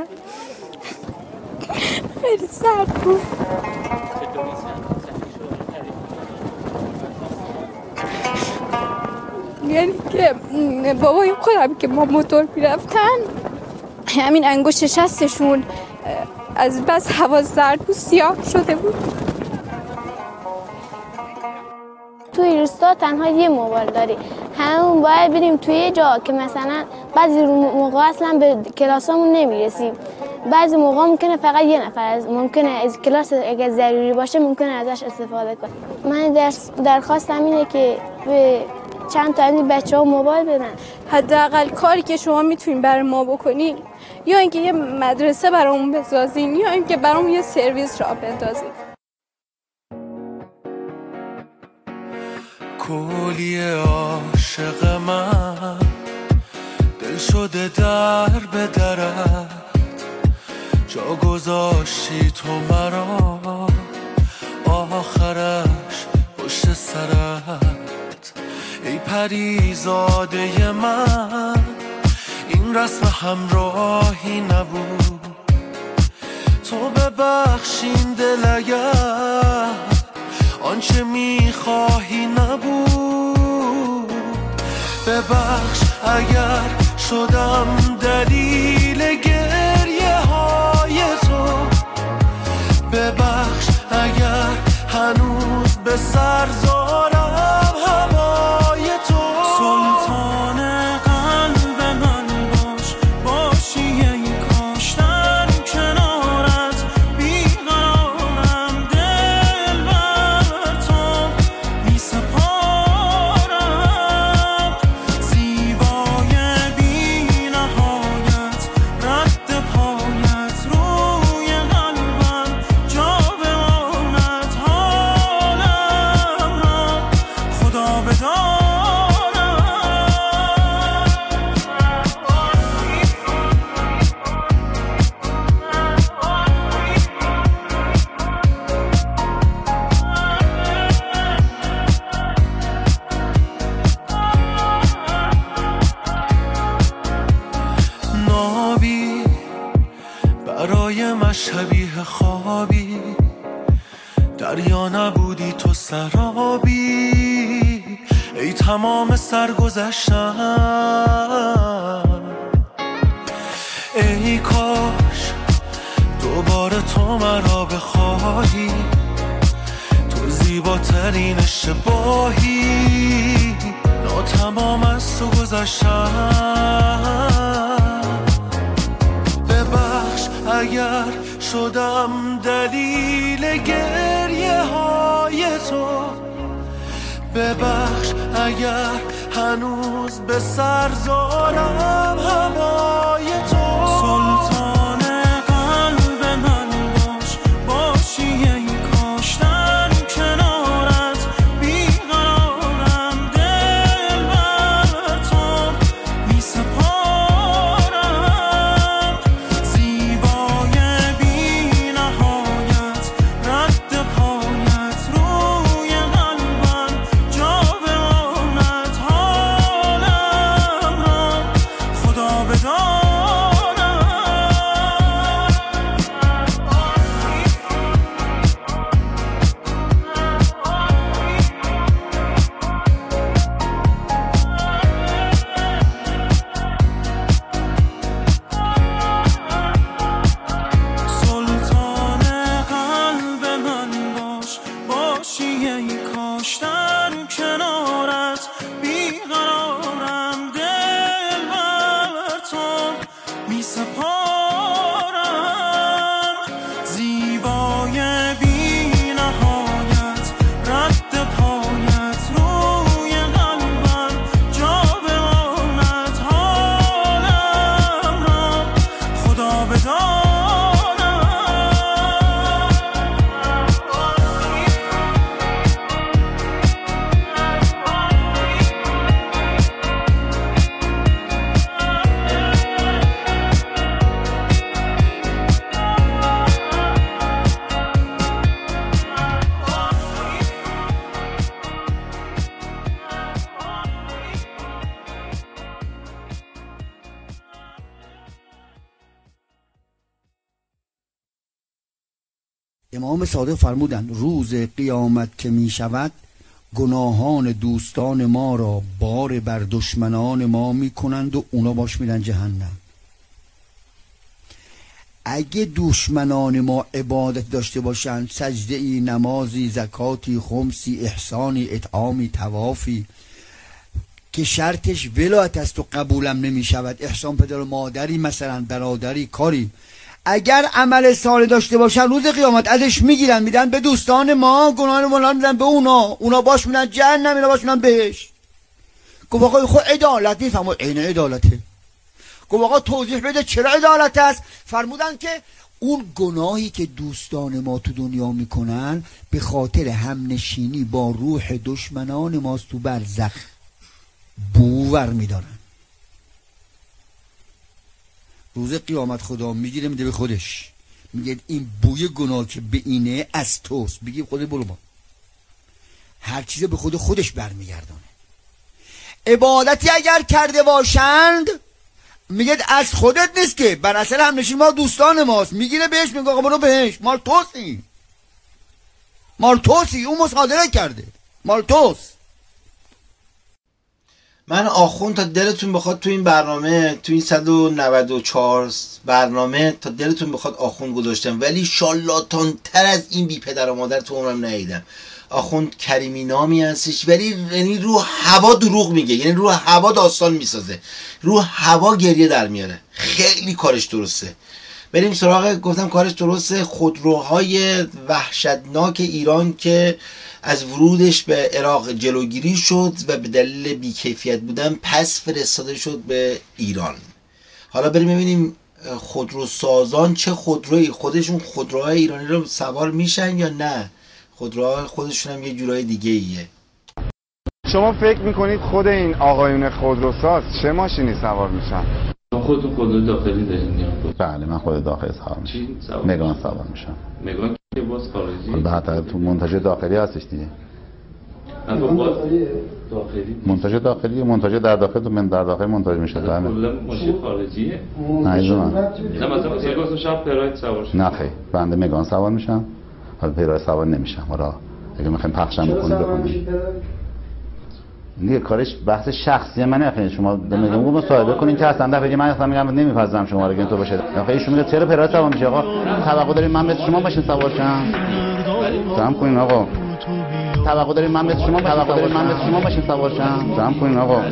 Speaker 11: خیلی سرد بود. یعنی که بابای خودم که با موتور میرفتن همین انگشت شستشون از بس هوا سرد بود سیاه شده بود.
Speaker 27: توی روستا تنها یه موبایل داری، همون باید بریم توی جا که مثلا بعضی موقع اصلا به کلاسامون نمیرسیم، بعضی موقع ممکنه فقط یه نفر از ممکنه از کلاس اگه ضروری باشه ممکنه ازش استفاده کنه. من درس درخواستم اینه که به چند تا از این بچه‌ها موبایل بدن.
Speaker 11: حداقل کاری که شما میتونین برای ما بکنین یا اینکه یه مدرسه برامون بسازین یا اینکه برامون یه سرویس راه بندازین.
Speaker 5: کولی عاشق من دل شده در به درت، جا گذاشتی تو مرا پریزاده من این رسم همراهی نبود. تو ببخشین دل اگر آنچه میخواهی نبود. ببخش اگر شدم دلیل گریه های تو. ببخش اگر هنوز به سر زارم هوای تو. سلطان قلب من باش، باشی ای کاش در کنارت بیقرارم. دل بر تو می سپارم، زیبای بی نهایت رد پایت روی قلبم جا بماند. حالم را خدا بداند. نابی برای من شبیه خوابی، دریا نبودی تو سرابی. ای تمام سرگذشتم، ای کاش دوباره تو مرا بخواهی. تو زیباترین اشتباهی، ناتمام از تو گذشتم. ببخش اگر شدم دلیل گریه های تو. ببخش اگر هنوز به سر زارم هوای تو. سلطان قلب من باش، باشی ای کاش در کنارت بیقرارم. دل بر تو می سپارم، زیبای بی نهایت رد پایت روی قلبم جا بماند. حالم را خدا بداند. سلطان قلب من باش، باشی ای کاش در کنارت بیقرارم. دل بر تو می سپارم، زیبای بی نهایت رد پایت روی قلبم جا بماند. حالم را خدا بداند.
Speaker 8: امام صادق فرمودند روز قیامت که می شود گناهان دوستان ما را بار بر دشمنان ما می کنند و اونا باش میرن جهنم. اگه دشمنان ما عبادت داشته باشند، سجده ای، نمازی، زکاتی، خمسی، احسانی، اطعامی، توافی که شرطش ولایت است و قبولم نمی شود، احسان پدر و مادری مثلا، برادری، کاری، اگر عمل صالح داشته باشن روز قیامت ازش میگیرن میدن به دوستان ما، گناهان ما میدن به اونا، اونا باش میدن جهنم، اینا باش میدن بهش. گفت آقا خود عدالت نیست. فرمود عین عدالته. گفت آقا توضیح بده چرا عدالت است؟ فرمودن که اون گناهی که دوستان ما تو دنیا میکنن به خاطر همنشینی با روح دشمنان ماست تو برزخ، بوور میدارن. روز قیامت خدا میگیره میده به خودش، میگه این بوی گناه که به اینه از توست، بگی خود برو با هر چیز به خود خودش برمیگردانه. عبادتی اگر کرده باشند میگه از خودت نیست که بر اصل همنشین ما دوستان ماست، میگیره بهش میگه آقا برو بهش، مال توسی، مال توسی، اون مصادره کرده، مال توس.
Speaker 3: من آخوند تا دلتون بخواد تو این برنامه، تو این صد و نود و چهار برنامه تا دلتون بخواد آخوند گذاشتم، ولی شالاتان تر از این بی پدر و مادر تو عمرم ندیدم. آخوند کریمی نامی هستش، ولی یعنی رو هوا دروغ میگه، یعنی رو هوا داستان میسازه، رو هوا گریه در میاره، خیلی کارش درسته. بریم سراغ، گفتم کارش درسته، خودروهای وحشتناک ایران که از ورودش به عراق جلوگیری شد و به دلیل بیکیفیت بودن پس فرستاده شد به ایران. حالا بریم ببینیم خودروسازان چه خودرویی، خودشون خودروهای ایرانی رو سوار میشن یا نه، خودروهای خودشون هم یه جورای دیگه ایه.
Speaker 13: شما فکر میکنید خود این آقایون خودروساز چه ماشینی سوار میشن؟
Speaker 2: خودتون خودرو داخلی دارین یا خود؟
Speaker 15: بله من خود داخلی سوار میشم. مگان سوار میشم.
Speaker 2: مگان که باز خارجی؟
Speaker 15: به حتی تو منتج داخلی هستش دیگه.
Speaker 2: باز داخلی؟
Speaker 15: منتج داخلی، منتج در داخل تو من در داخل منتج میشه.
Speaker 2: بله. کلا ماشین خارجیه؟
Speaker 15: نه ایزون.
Speaker 2: نه مثلا مگان شب پراید سوار شد.
Speaker 15: نه خیر. بنده مگان سوار میشم. حالا پراید سوار نمیشم. حالا اگه میخوایم پخشم بکنید بکنید. دیگه کارش بحث شخصی من نخواهید شما میگم مصاحبه کنین که اصلا دفعه من اصلا میگم نمیپذیرم شما رو که تو باشه. آخه ایشون میگه چرا پراید سوار میشه آقا؟ توقع دارین من مثل شما باشین سوار شم؟ جمع کنین آقا. توقع دارین من مثل شما توقع دارین من مثل شما باشین سوار شم؟ جمع کنین آقا.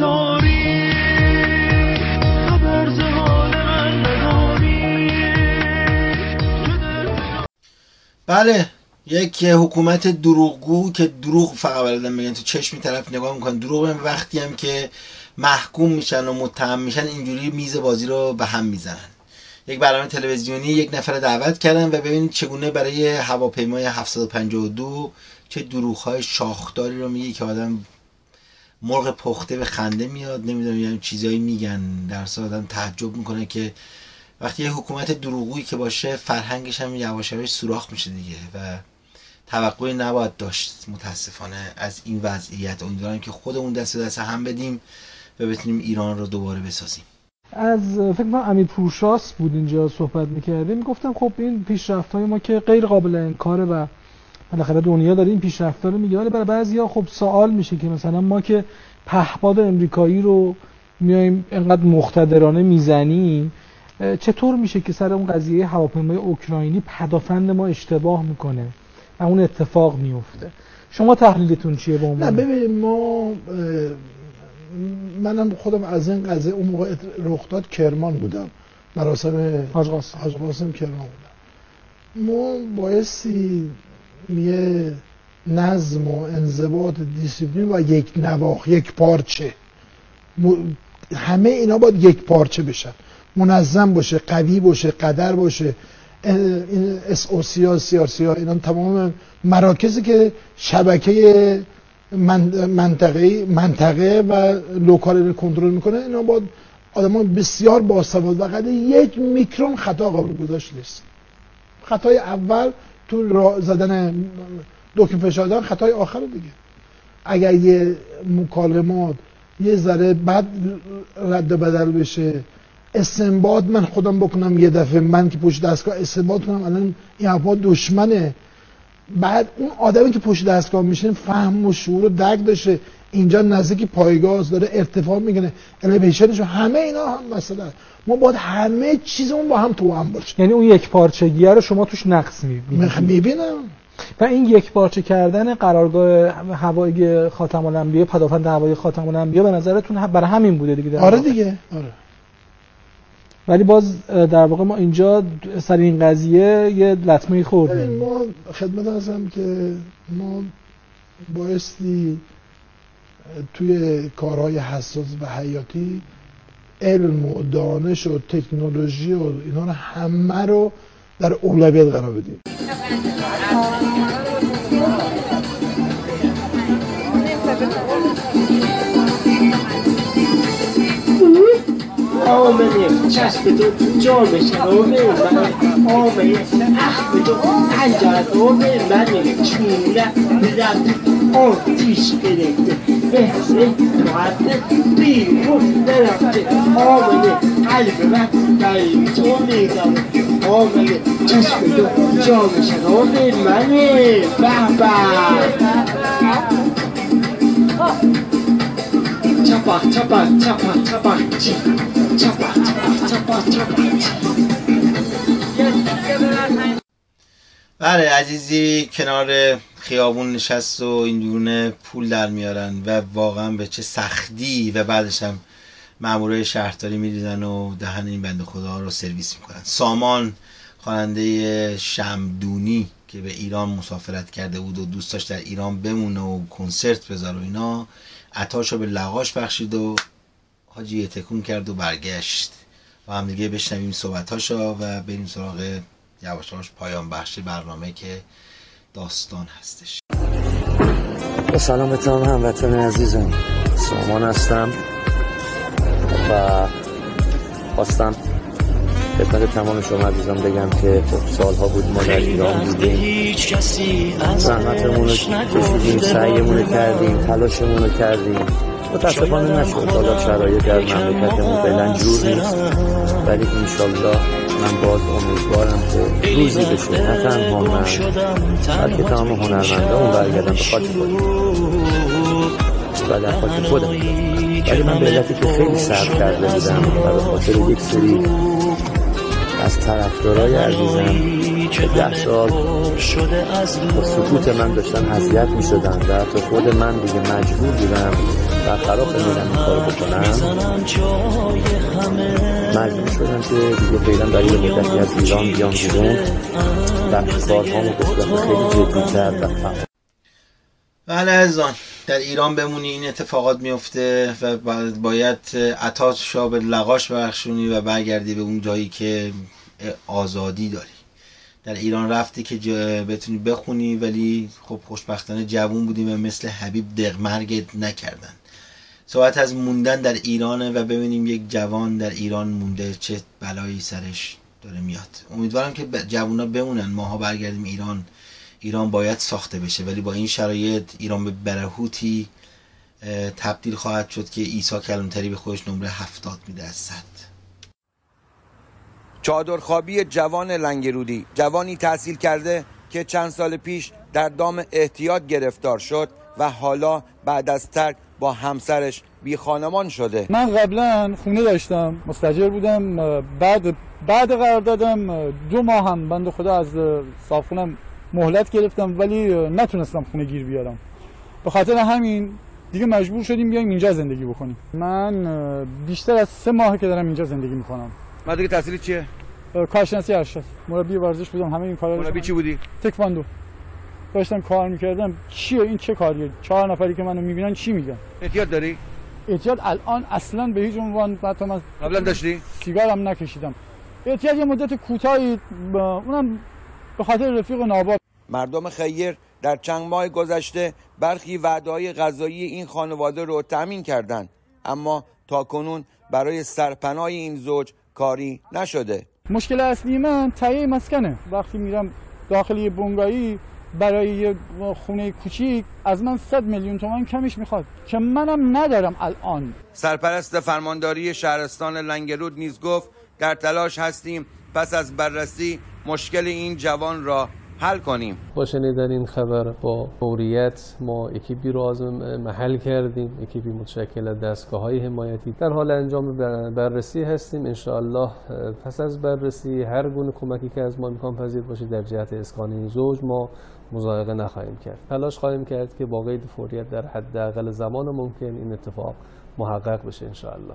Speaker 3: بله، یک حکومت دروغگو که دروغ فقط بلدن بگن، تو چشمی طرف نگاه میکنن دروغ هم، وقتی هم که محکوم میشن و متهم میشن اینجوری میز بازی رو به هم میزنن. یک برنامه تلویزیونی یک نفر دعوت کردن و ببینید چگونه برای هواپیمای هفتصد و پنجاه و دو چه دروغ‌های شاخداری رو میگه که آدم مرغ پخته به خنده میاد، نمیدونم یعنی چیزایی میگن در اصل آدم تعجب میکنه که وقتی یه حکومت دروغگویی که باشه فرهنگش هم یواش یواش سوراخ میشه دیگه و توقعی نباید داشت متاسفانه از این وضعیت. امیدوارم که خودمون دست به دست هم بدیم و بتونیم ایران رو دوباره بسازیم.
Speaker 17: از فکر کنم امیر پورشاس بود اینجا صحبت می‌کردیم، میگفتم خب این پیشرفت‌های ما که غیر قابل انکاره و بالاخره دنیا داره این پیشرفت‌ها رو میگه، ولی برای بعضیا خب سوال میشه که مثلا ما که پهپاد امریکایی رو میایم اینقدر مقتدرانه میزنیم، چطور میشه که سر اون قضیه هواپیمای اوکراینی پدافند ما اشتباه میکنه و اون اتفاق میفته؟ شما تحلیلتون چیه با اون؟
Speaker 20: نه ببینید ما منم خودم از این قضیه اون موقع رخ داد کرمان بودم، مراسم حاج قاسم حاج قاسم کرمان بودم. ما بایستی یه نظم و انضباط دیسیپلین و یک نواخ یک پارچه م... همه اینا باید یک پارچه بشن، منظم باشه، قوی باشه، قدر باشه. این اس او سی ها سی آر سی ها اینا تمام مراکزی که شبکه منطقه منطقه و لوکال رو کنترل میکنه، اینا باید آدمان بسیار باسواد و قدر یک میکرون خطا قابل گذاشت نیست. خطای اول تو راه زدن دکمه فشار دادن، خطای آخر دیگه. اگر یه مکالمات یه ذره بد رد و بدل بشه، استنباط من خودم بکنم یه دفعه، من که پشت دستگاه استنباط کنم الان این حرفا دشمنه، بعد اون آدمی که پشت دستگاه میشه فهم و شعور و درک داشته اینجا نزدیک پایگاه داره ارتفاع میکنه الیویشنش، همه اینا هم مسئله. ما باید همه چیزمون با هم تو هم باشه.
Speaker 17: یعنی اون یک پارچگیه رو شما توش نقص میبینید؟
Speaker 20: میبینم.
Speaker 17: و این یک پارچه کردن قرارگاه هوایی خاتم الانبیا، پدافند هوایی خاتم الانبیا به نظرتون برای همین بوده دیگه؟
Speaker 20: آره دیگه، آره.
Speaker 17: ولی باز در واقع ما اینجا سر این قضیه یه لطمه خوردیم.
Speaker 20: ما خدمت هستم که ما بایستی توی کارهای حساس و حیاتی علم و دانش و تکنولوژی و اینا رو همه رو در اولویت قرار بدیم.
Speaker 16: آمنه چسب تو جا بشه، آمنه آمنه اخ به تو پنجرد، آمنه منه چونه رفت آتیش گرفته بهشت مقدس بیرون نرفته آمنه قلب من برای تو میدامه آمنه چشم تو جام شراب منه به به چپا چپا چپا چپا چی چپا چپا چپا چپا
Speaker 3: بله عزیزی کنار خیابون نشست و این دونه پول در میارن و واقعا به چه سختی و بعدش هم مامورای شهرداری میریزن و دهن این بنده خدا رو سرویس میکنن. سامان خواننده شمدونی که به ایران مسافرت کرده بود و دوست داشت در ایران بمونه و کنسرت بذاره و اینا، عطاشو به لغاش بخشید و حاجی تکون کرد و برگشت. و هم دیگه بشنویم صحبتاشو و بریم سراغ یواش یواش پایان بخشی برنامه که داستان هستش.
Speaker 1: با سلامتان هموطن عزیزم، سامان هستم و خواستم خدمت تمام شما عزیزان بگم که خب سالها بود ما در ایران بودیم، زحمتمون رو کشیدیم، سعیمون رو کردیم، تلاشمون رو کردیم، متاسفانه نشد. حالا شرایط در مملکتمون فعلا جور نیست، ولی انشالله من باز امیدوارم که روزی بشه نه تنها من بلکه تمام هنرمندان برگردم به خاک خودم و در خاک خودم. ولی من به علتی که خیلی صبر کرده بودم و به خاطر یک سری از طرفدارای عزیزم که ده سال با سکوت من داشتن اذیت می شدن و حتی خود من دیگه مجبور بودم برخلاف میلم این کارو بکنم، مجبور شدم که دیگه فعلا برای مدتی از ایران بیام بیرون و کارهامو به صورت خیلی جدی‌تر و فعال.
Speaker 3: بله عزیزان، در ایران بمونی این اتفاقات میفته و باید عطاشو به لغاش بخشونی و برگردی به اون جایی که آزادی داری. در ایران رفتی که بتونی بخونی، ولی خب خوشبختانه جوون بودیم و مثل حبیب دغمرگت نکردن. صحبت از موندن در ایرانه و ببینیم یک جوان در ایران مونده چه بلایی سرش داره میاد. امیدوارم که جوونا بمونن، ماها برگردیم ایران. ایران باید ساخته بشه، ولی با این شرایط ایران به برهوتی تبدیل خواهد شد که عیسی کلانتری به خودش نمره هفتاد میده از صد.
Speaker 4: چادرخوابی جوان لنگرودی، جوانی تحصیل کرده که چند سال پیش در دام احتیاط گرفتار شد و حالا بعد از ترک با همسرش بی خانمان شده.
Speaker 14: من قبلا خونه داشتم، مستاجر بودم، بعد بعد قرار دادم دو ماه هم بنده خدا از صاحبخونم مهلت گرفتم، ولی نتونستم خونه گیر بیارم. به خاطر همین دیگه مجبور شدیم بیایم اینجا زندگی بکنیم. من بیشتر از سه ماهه که دارم اینجا زندگی میکنم.
Speaker 4: مدرک تحصیلی چیه؟
Speaker 14: کارشناسی ارشد، مربی ورزش بودم، همه این کارا رو.
Speaker 4: مربی چی بودی؟
Speaker 14: تکواندو. داشتم کار میکردم. چیه این، چه کاریه؟ چهار نفری که منو میبینن چی میگن؟
Speaker 4: احتیاط داری؟
Speaker 14: احتیاط الان اصلا به هیچ عنوان. حتی من
Speaker 4: قبلا داشتی؟
Speaker 14: سیگارم نکشیدم. احتیاط یه مدت کوتاهی، اونم به خاطر رفیق ناباب.
Speaker 4: مردم خیر در چند ماه گذشته برخی وعده‌های غذایی این خانواده رو تامین کردند، اما تاکنون برای سرپناه این زوج کاری نشده.
Speaker 14: مشکل اصلی من تهیه مسکنه. وقتی میرم داخل یه بنگاهی برای یه خونه کوچیک از من صد میلیون تومان کمش میخواد که منم ندارم الان.
Speaker 4: سرپرست فرمانداری شهرستان لنگرود نیز گفت در تلاش هستیم پس از بررسی مشکل این جوان را حل کنیم.
Speaker 23: با شنیدن این خبر با فوریت ما اکیپی رو آزم محل کردیم، اکیپی متشکل از دستگاه‌های حمایتی در حال انجام بررسی هستیم. انشاءالله پس از بررسی هر گونه کمکی که از ما امکان پذیر باشه در جهت اسکان این زوج ما مضایقه نخواهیم کرد. تلاش خواهیم کرد که با قید فوریت در حداقل زمان ممکن این اتفاق محقق بشه انشاءالله.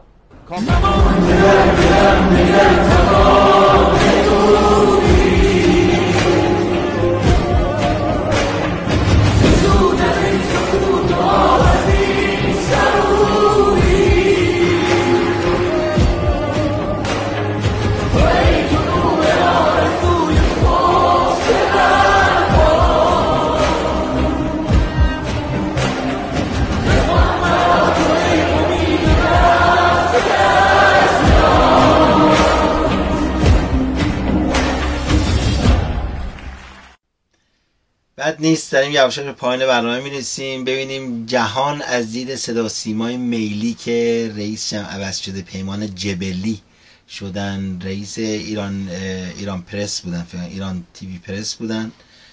Speaker 3: بعد نیست داریم یواش به پایان برنامه میرسیم. ببینیم جهان از دید صدا سیمای میلی که رئیس جمع عوض شده پیمان جبلی شدن، رئیس ایران ایران پرس بودن، ایران تیوی پرس بودن.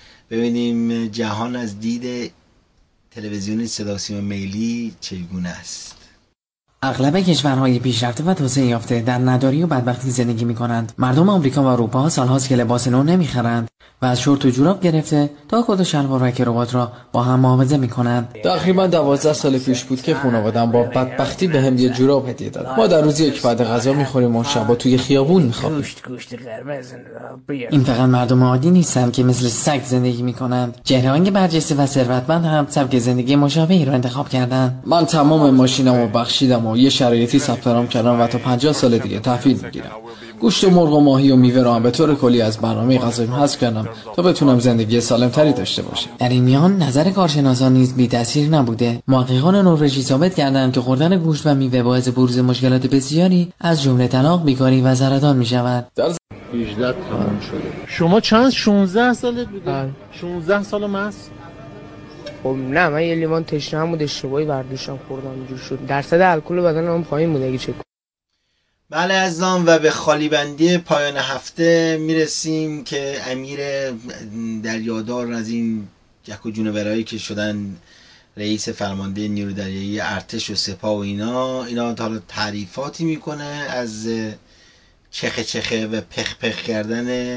Speaker 3: ببینیم جهان از دید تلویزیون صدا سیما میلی چگونه است.
Speaker 6: اغلب کشورهای پیشرفته و توسعه یافته در نداری و بدبختی زندگی می‌کنند. مردم آمریکا و اروپا سال‌هاست که لباس نو نمی‌خرند و از شورت و جوراب گرفته تا کت و شلوار و کراوات را با هم محافظه می‌کنند.
Speaker 7: تقریبا دوازده سال پیش بود که خانواده‌ام با بدبختی بهم یه جوراب هدیه داد. ما در روز یک بعد غذا می‌خوریم و شبا توی خیابون می‌خوابیم.
Speaker 6: گوشت گوشت قرمز. این فقط مردم عادی نیستند که مثل سگ زندگی می‌کنند. چهره‌های برجسته و ثروتمند هم سبک زندگی مشابهی را انتخاب کردند.
Speaker 7: من تمام ماشینمو بخشیدم و یه شرایطی ثبت نام کردم و تا پنجاه سال دیگه تحویل میگیرم. گوشت مرغ و ماهی و میوه را هم به طور کلی از برنامه غذایم حذف کردم تا بتونم زندگی سالمتری داشته باشم.
Speaker 6: در این میان نظر کارشناسان نیز بی تاثیر نبوده. محققان نروژی ثابت کردند که خوردن گوشت و میوه باعث بروز مشکلات بسیاری از جمله طلاق، بیکاری و سرطان میشود.
Speaker 18: هجده تمام شده. شما چند شانزده سالت بوده؟ شانزده سال مست؟
Speaker 19: خب نه، من یه لیوان تشنه بود اشتباهی برداشتم خوردم اینجور شد. درصد الکل بدنم پایین بود اگه چک.
Speaker 3: بله عزیزان، و به خالی بندی پایان هفته میرسیم که امیر دریادار از این جک و جونورایی که شدن رئیس فرمانده نیروی دریایی ارتش و سپاه و اینا اینا حالا تعریفاتی میکنه از چخه چخه و پخ پخ کردن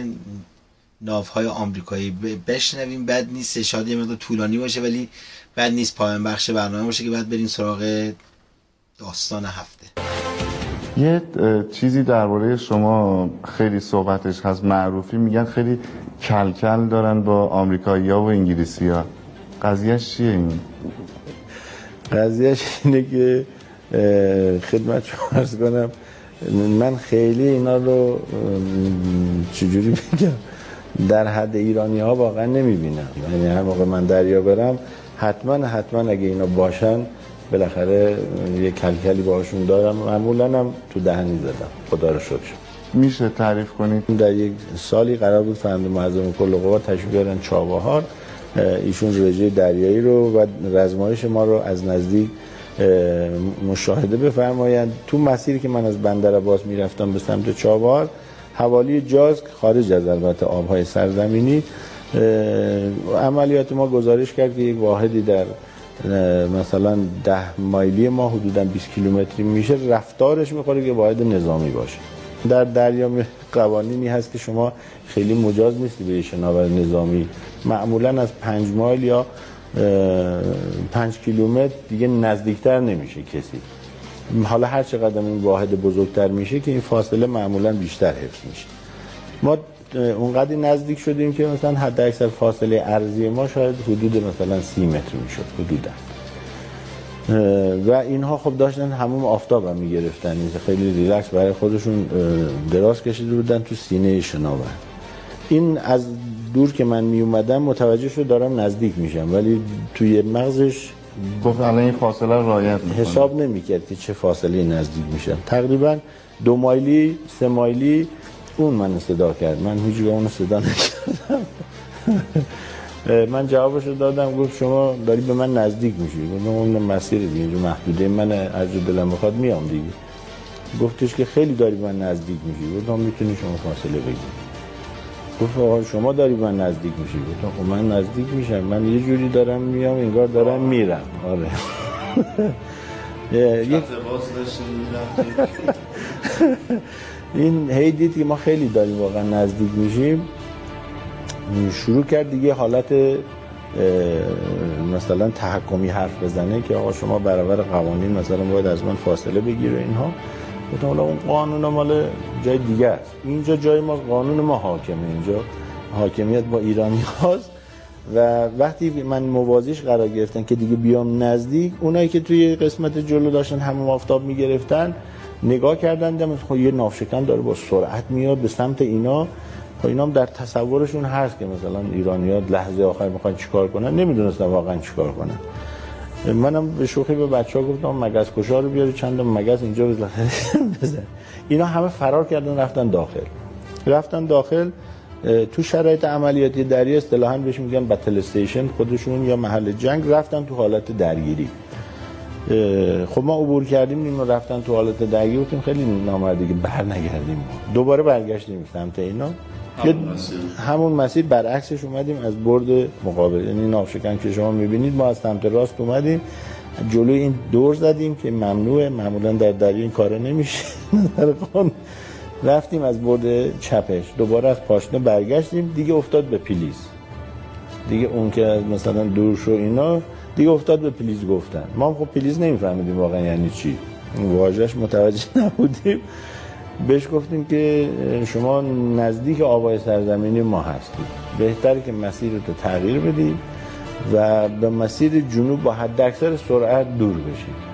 Speaker 3: ناوهای آمریکایی. بشنویم. بد نیست، شاید یه مقدار طولانی باشه ولی بد نیست پایان بخش برنامه باشه که بعد بریم سراغ داستان هفته.
Speaker 13: یه چیزی درباره شما خیلی صحبتش هست، معروفی میگن خیلی کلکل دارن با آمریکایی‌ها و انگلیسی‌ها. قضیهش چیه این؟
Speaker 24: قضیهش اینه که خدمت شما عرض کنم من خیلی اینا رو چجوری بگم در حد ایرانی ها واقعا نمیبینم. یعنی هر موقع من دریا برم حتما حتما اگه اینا باشن بالاخره یه کلکلی باشون دارم، معمولا هم تو دهنی زدم، خدا رو شکر.
Speaker 13: میشه تعریف کنید؟
Speaker 24: در یک سالی قرار بود فرمانده معظم کل قوا تشریف بیارن چابهار، ایشون رژه دریایی رو و رزمایش ما رو از نزدیک مشاهده بفرمایند. تو مسیری که من از بندر عباس میرفتم به سمت چابهار، حوالی جاز خارج از البته آبهای سرزمینی، عملیات ما گزارش کرد که یک واحدی در مثلا ده مایلی ما حدودا بیست کیلومتری میشه رفتارش میخوره که واحد نظامی باشه. در دریا قوانینی هست که شما خیلی مجاز نیستی به شناور نظامی، معمولا از پنج مایل یا پنج کیلومتر دیگه نزدیکتر نمیشه کسی. حالا هر چقدر این واحد بزرگتر میشه که این فاصله معمولا بیشتر حفظ میشه. ما اونقدر نزدیک شدیم که مثلا حد اکثر فاصله ارضی ما شاید حدود مثلا سی متر میشد حدودا، و اینها خب داشتن حموم آفتاب هم میگرفتن، خیلی ریلکس برای خودشون دراز کشیده بودن تو سینه شناور. این از دور که من می اومدم متوجه شد دارم نزدیک میشم، ولی توی مغزش
Speaker 13: گفت الان این فاصله رعایت میکنه،
Speaker 24: حساب نمیکرد که چه فاصله نزدیک میشم. تقریبا دو مایلی سه مایلی اون من صدا کرد، من هیچ جا اون صدا نکردم. من جوابش رو دادم، گفت شما داری به من نزدیک میشی. گفتم اون مسیر دیگه محدوده من، هر جا دلم بخواد میام دیگه. گفتش که خیلی داری به من نزدیک میشی. گفتم میتونی شما فاصله بگیری. گفت آقا شما داری به من نزدیک میشی. گفتم خب من نزدیک میشم، من یه جوری دارم میام انگار دارم میرم. آره. یک این هی دید که ما خیلی داریم واقعا نزدیک میشیم، شروع کرد دیگه حالت مثلا تحکمی حرف بزنه که آقا شما برابر قوانین مثلا باید از من فاصله بگیره اینها. گفتم حالا اون قانون مال جای دیگه است، اینجا جای ما، قانون ما حاکمه، اینجا حاکمیت با ایرانی هاست. و وقتی من موازیش قرار گرفتن که دیگه بیام نزدیک، اونایی که توی قسمت جلو داشتن همون آفتاب میگرفتن نگاه کردن دیدم خب یه ناوشکن داره با سرعت میاد به سمت اینا. خب اینا هم در تصورشون هست که مثلا ایرانی‌ها لحظه آخر میخوان چیکار کنن، نمیدونستم واقعا چیکار کنن. منم به شوخی به بچه‌ها گفتم مگس کشا رو بیاری چند تا مگس اینجا بزن. اینا همه فرار کردن رفتن داخل. رفتن داخل تو شرایط عملیاتی دریا اصطلاحاً بهش میگن بتل استیشن خودشون یا محل جنگ، رفتن تو حالت درگیری. خب ما عبور کردیم، نیمه رفتن تو حالت درگیری بودیم، خیلی نامردی که بر نگردیم. دوباره برگشتیم سمت اینا، همون مسیر. همون مسیر برعکسش اومدیم از برد مقابل، یعنی ناوشکن که شما میبینید ما از سمت راست اومدیم جلوی این دور زدیم که ممنوعه، معمولا در دریا این کارا نمیشه در قانون. رفتیم از برد چپش، دوباره از پاشنه برگشتیم، دیگه افتاد به پلیس. دیگه اون که مثلا دور شو اینا دیگه افتاد به پلیس گفتن. ما هم خب پلیس نمیفهمیدیم واقعا یعنی چی، واژه‌اش متوجه نبودیم. بهش گفتیم که شما نزدیک آبای سرزمینی ما هستید، بهتره که مسیرتو تغییر بدید و به مسیر جنوب با حداکثر سرعت دور بشید.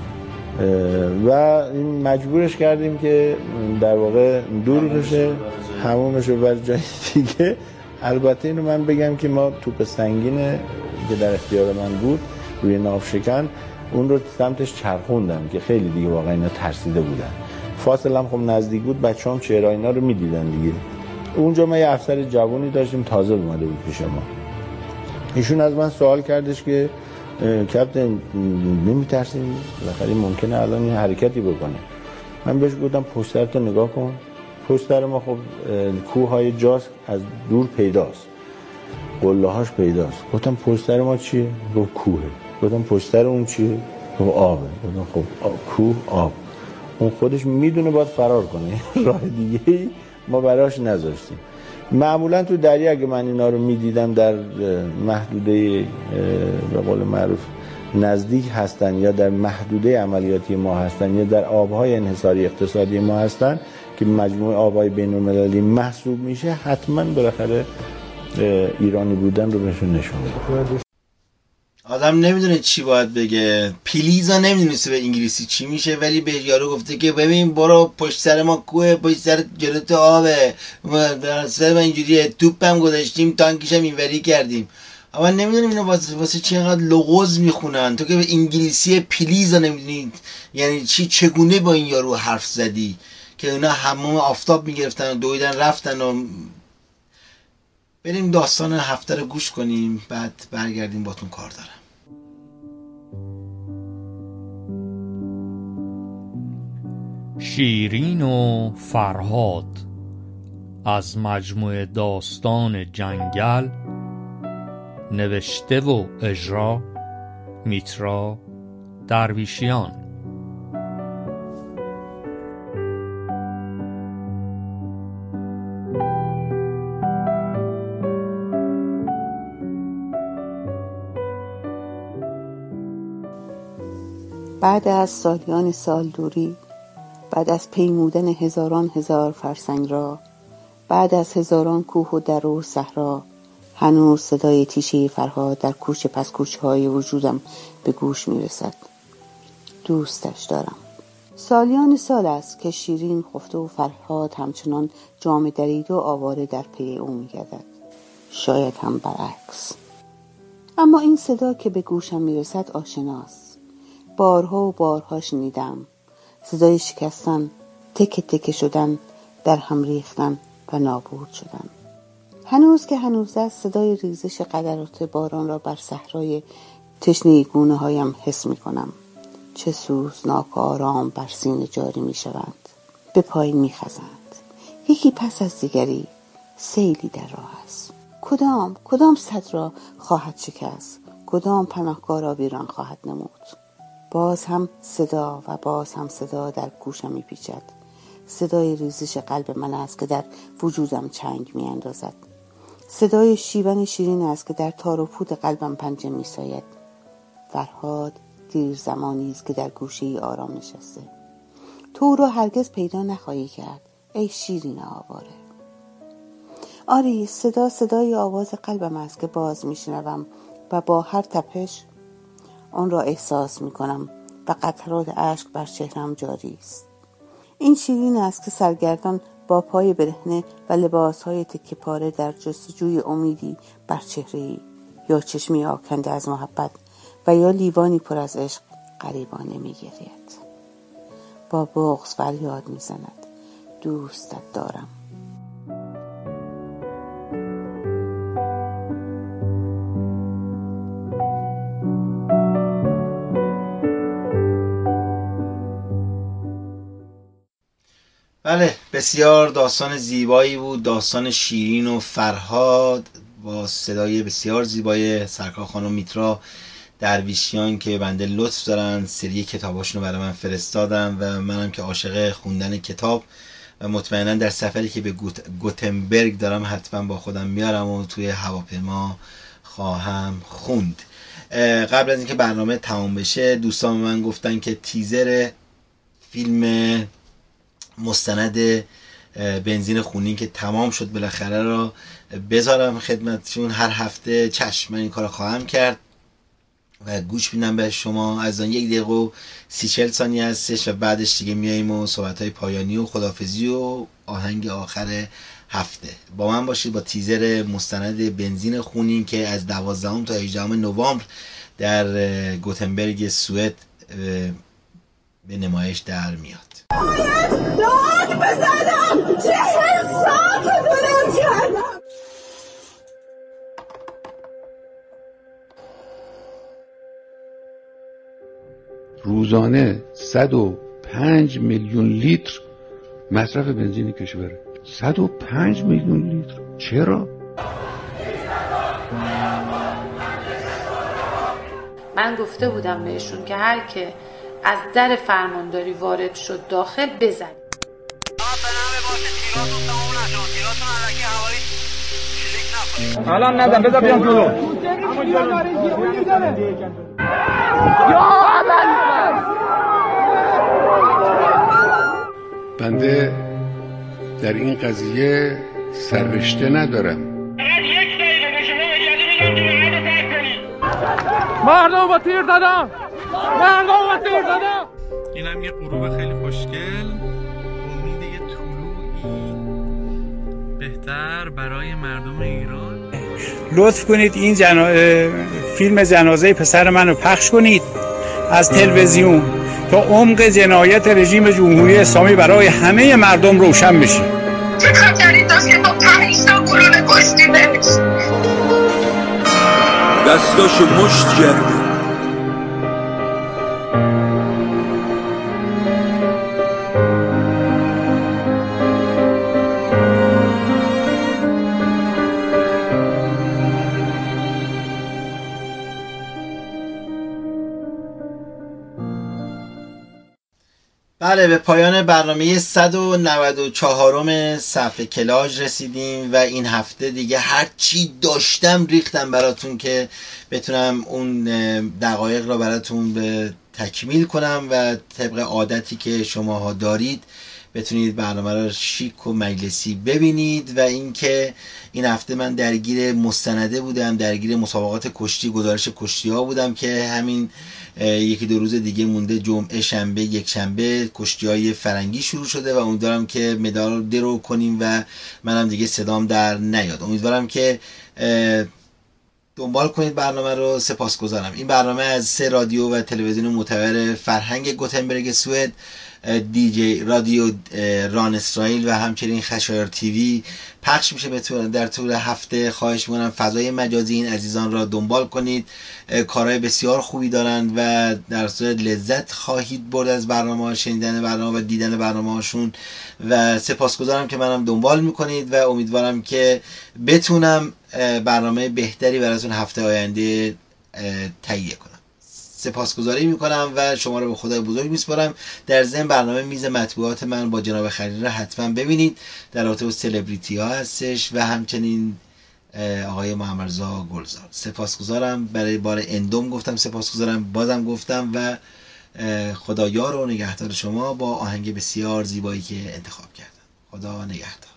Speaker 24: و این مجبورش کردیم که در واقع دور بشه، همونش رو بر جای دیگه. البته اینو من بگم که ما توپ سنگین که در اختیار من بود روی ناوشکن، اون رو سمتش چرخوندم که خیلی دیگه واقعا اینا ترسیده بودن. فاصله هم خب نزدیک بود، بچه‌ام چهره اینا رو می‌دیدن دیگه. اونجا ما یه افسر جوانی داشتیم تازه اومده بود پیش ما. ایشون از من سوال کردش که کاپیتان نمی‌ترسین؟ بالاخره ممکنه الان یه حرکتی بکنه. من بهش گفتم پشت سرتو نگاه کن. پشت سر ما خب کوه‌های جاس از دور پیداست، قله‌هاش پیداست. گفتم پشت سر ما چیه؟ گفت کوهه. گفتم پشت سر اون چیه؟ گفت آبه. گفتم خب آب. کوه آب. اون خودش میدونه باید فرار کنه، راه دیگه ما براش نذاشتیم. معمولا تو دریا اگه من اینا رو میدیدم در محدوده به قول معروف نزدیک هستن یا در محدوده عملیاتی ما هستن یا در آبهای انحصاری اقتصادی ما هستن که مجموعه آبهای بین‌المللی محسوب میشه، حتما بالاخره ایرانی بودن رو بهشون نشون میده.
Speaker 3: آدم نمیدونه چی باید بگه. پلیزا نمیدونسته به انگلیسی چی میشه، ولی به یارو گفته که ببین برو پشت سر ما کوه، پشت سر جلوت آبه، در سر ما اینجوریه، توپم گذاشتیم تانکیشم اینوری کردیم. اما نمیدونیم اینو واسه, واسه چی اینقدر لغز میخونن. تو که به انگلیسی پلیزا نمیدونید یعنی چی، چگونه با این یارو حرف زدی که اینا حمام آفتاب میگرفتن و دویدن رفتن. و بریم داستان هفته رو گوش کنیم، بعد برگردیم باتون کار دارم.
Speaker 9: شیرین و فرهاد از مجموعه داستان جنگل، نوشته و اجرا میترا درویشیان.
Speaker 10: بعد از سالیان سال دوری، بعد از پیمودن هزاران هزار فرسنگ را، بعد از هزاران کوه و در و صحرا، هنوز صدای تیشه فرهاد در کوچه پس کوچه های وجودم به گوش می رسد. دوستش دارم. سالیان سال است که شیرین خفته و فرهاد همچنان جام درید و آواره در پی او می گردد. شاید هم برعکس. اما این صدا که به گوشم می رسد آشناست. بارها و بارها شنیدم. صدای شکستن، تک تک شدن، در هم ریختن و نابود شدن. هنوز که هنوز است صدای ریزش قطرات باران را بر صحرای تشنه گونه هایم حس می کنم. چه سوزناک و آرام بر سینه جاری می شوند. به پایین می خزند. یکی پس از دیگری سیلی در راه است. کدام کدام صد را خواهد شکست؟ کدام پناهگاه را ویران خواهد نمود؟ باز هم صدا و باز هم صدا در گوشم می پیچد. صدای ریزش قلب من است که در وجودم چنگ می اندازد. صدای شیون شیرین است که در تار و پود قلبم پنجه می ساید. فرهاد دیر زمانی است که در گوشه ای آرام نشسته. تو را هرگز پیدا نخواهی کرد ای شیرین آواره. آری، صدا صدای آواز قلبم است که باز می شنوم و با هر تپش آن را احساس می کنم و قطرات اشک بر چهرم جاری است. این شیرین است که سرگردان با پای برهنه و لباسهای تکه پاره در جستجوی امیدی بر چهره‌ای یا چشمی آکنده از محبت و یا لیوانی پر از عشق غریبانه می گرید. با بغض فریاد می زند دوستت دارم.
Speaker 3: بله، بسیار داستان زیبایی بود، داستان شیرین و فرهاد با صدای بسیار زیبای سرکار خانم میترا درویشیان که بنده لطف دارن سری کتاباشون رو برای من فرستادن و منم که عاشق خوندن کتاب و مطمئنا در سفری که به گوت... گوتنبرگ دارم حتما با خودم میارم و توی هواپیما خواهم خوند. قبل از اینکه برنامه تمام بشه دوستان من گفتن که تیزر فیلم مستند بنزین خونین که تمام شد بالاخره را بذارم خدمتشون هر هفته. چشم، من این کار خواهم کرد و گوش میدم به شما. از آن یک دقیقه و سی چل ثانیه هستش و بعدش دیگه میاییم و صحبت‌های پایانی و خداحافظی و آهنگ آخر هفته. با من باشید با تیزر مستند بنزین خونین که از دوازدهم تا هجدهم نوامبر در گوتنبرگ سوئد به نمایش در میاد.
Speaker 11: داد بزنم چه حساب دونم کردم.
Speaker 12: روزانه صد و پنج میلیون لیتر مصرف بنزین کشوره. صد و پنج میلیون لیتر. چرا؟
Speaker 21: من گفته بودم بهشون که هر که از در فرمانداری وارد شد داخل بزن.
Speaker 11: الان نزن، بذار بیام جلو.
Speaker 12: بنده در این قضیه سررشته ندارم.
Speaker 11: مردم با تیر دادم، مردم با تیر دادم.
Speaker 5: این هم یه غروب خیلی خوشگل، امید یه طلوعی بهتر برای مردم ایران.
Speaker 22: لطف کنید این جنا... فیلم جنازه پسر منو پخش کنید از تلویزیون تا عمق جنایت رژیم جمهوری اسلامی برای همه مردم روشن بشه.
Speaker 11: چه خطری داشت که با پنج تا گلوله کشتیمش،
Speaker 25: دستاشو مشت کرده.
Speaker 3: بله، به پایان برنامه صد و نود و چهارم صفحه کلاژ رسیدیم و این هفته دیگه هر چی داشتم ریختم براتون که بتونم اون دقایق را براتون به تکمیل کنم و طبق عادتی که شماها دارید بتونید برنامه را شیک و مجلسی ببینید. و اینکه این هفته من درگیر مستنده بودم، درگیر مسابقات کشتی، گزارش کشتی ها بودم که همین یکی دو روز دیگه مونده، جمعه، شنبه، یک شنبه کشتی های فرنگی شروع شده و امیدوارم که مدال درو کنیم و منم دیگه صدام در نیاد. امیدوارم که دنبال کنید برنامه رو. سپاسگزارم. این برنامه از سه رادیو و تلویزیون معتبر فرهنگ گوتنبرگ سوئد، دی جی رادیو ران اسرائیل و همچنین خشایار تیوی پخش میشه در طول هفته. خواهش میکنم فضای مجازی این عزیزان را دنبال کنید، کارهای بسیار خوبی دارند و در صورت لذت خواهید برد از برنامه، شنیدن برنامه و دیدن برنامه هاشون. و سپاسگزارم که منم دنبال میکنید و امیدوارم که بتونم برنامه بهتری براتون هفته آینده تهیه کنم. سپاسگزاری میکنم و شما رو به خدای بزرگ میسپارم. در ضمن برنامه میز مطبوعات من با جناب خلیل را حتما ببینید، در رابطه با سلبریتی ها هستش و همچنین آقای محمدرضا گلزار. سپاسگزارم. برای بار اندوم گفتم سپاسگزارم، بازم گفتم و خدا یار و نگهدار شما با آهنگ بسیار زیبایی که انتخاب کردم. خدا نگهدار.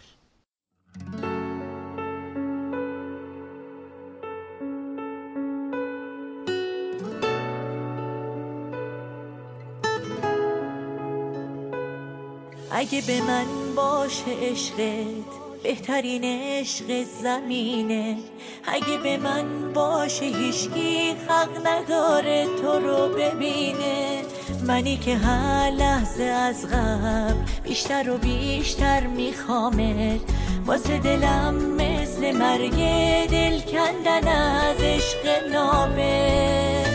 Speaker 26: اگه به من باشه عشقت بهترین عشق زمینه، اگه به من باشه هیچکی حق نداره تو رو ببینه، منی که هر لحظه از قبل بیشتر و بیشتر میخوامت، واسه دلم مثل مرگ دل کندن از عشق نامت.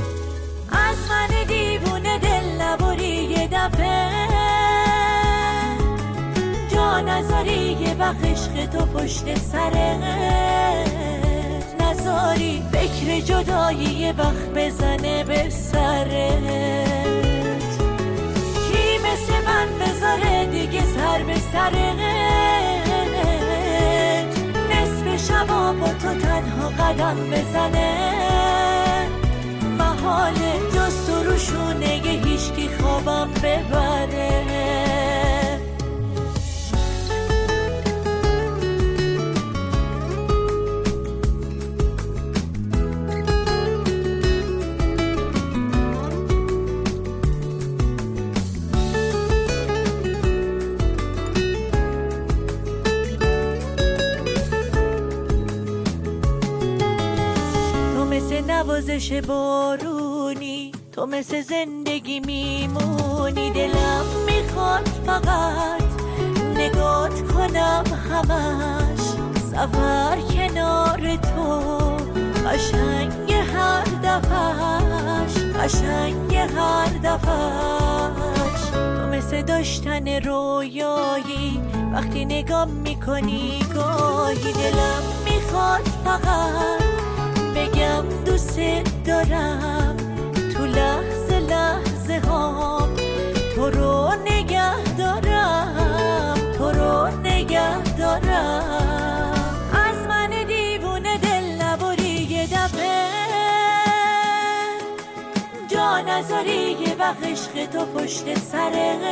Speaker 26: از من دیوونه دل نبری یه دفعه، وقت عشق تو پشت سرت نذاری فکر جدایی یه وقت بزنه به سرت. کی مثل من بذاره دیگه سر به سرت، نصف شبا با تو تنها قدم بزنه. محاله جز تو رو شونه یه هیچکی خوابم ببره. نوازش بارونی، تو مثل زندگی میمونی. دلم میخواد فقط نگات کنم همش، سفر کنار تو قشنگ هر دفعش، قشنگ هر دفعش. تو مثل داشتن رویایی وقتی نگاه میکنی گاهی. دلم میخواد فقط بگم دوست دارم، تو لحظه لحظه هام تو رو نگه دارم، تو رو نگه دارم. از من دیوونه دل نبری یه دفعه، جا نذاری یه وقت عشق تو پشت سرت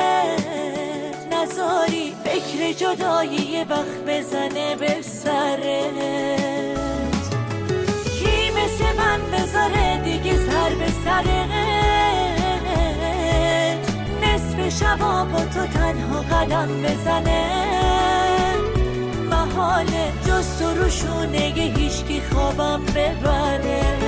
Speaker 26: نذاری فکر جدایی یه وقت بزنه به سرت. مثل من بذاره دیگه سر به سرت، نصف شبا با تو تنها قدم بزنه. محاله جز تو رو شونه یه هیچکی خوابم ببره.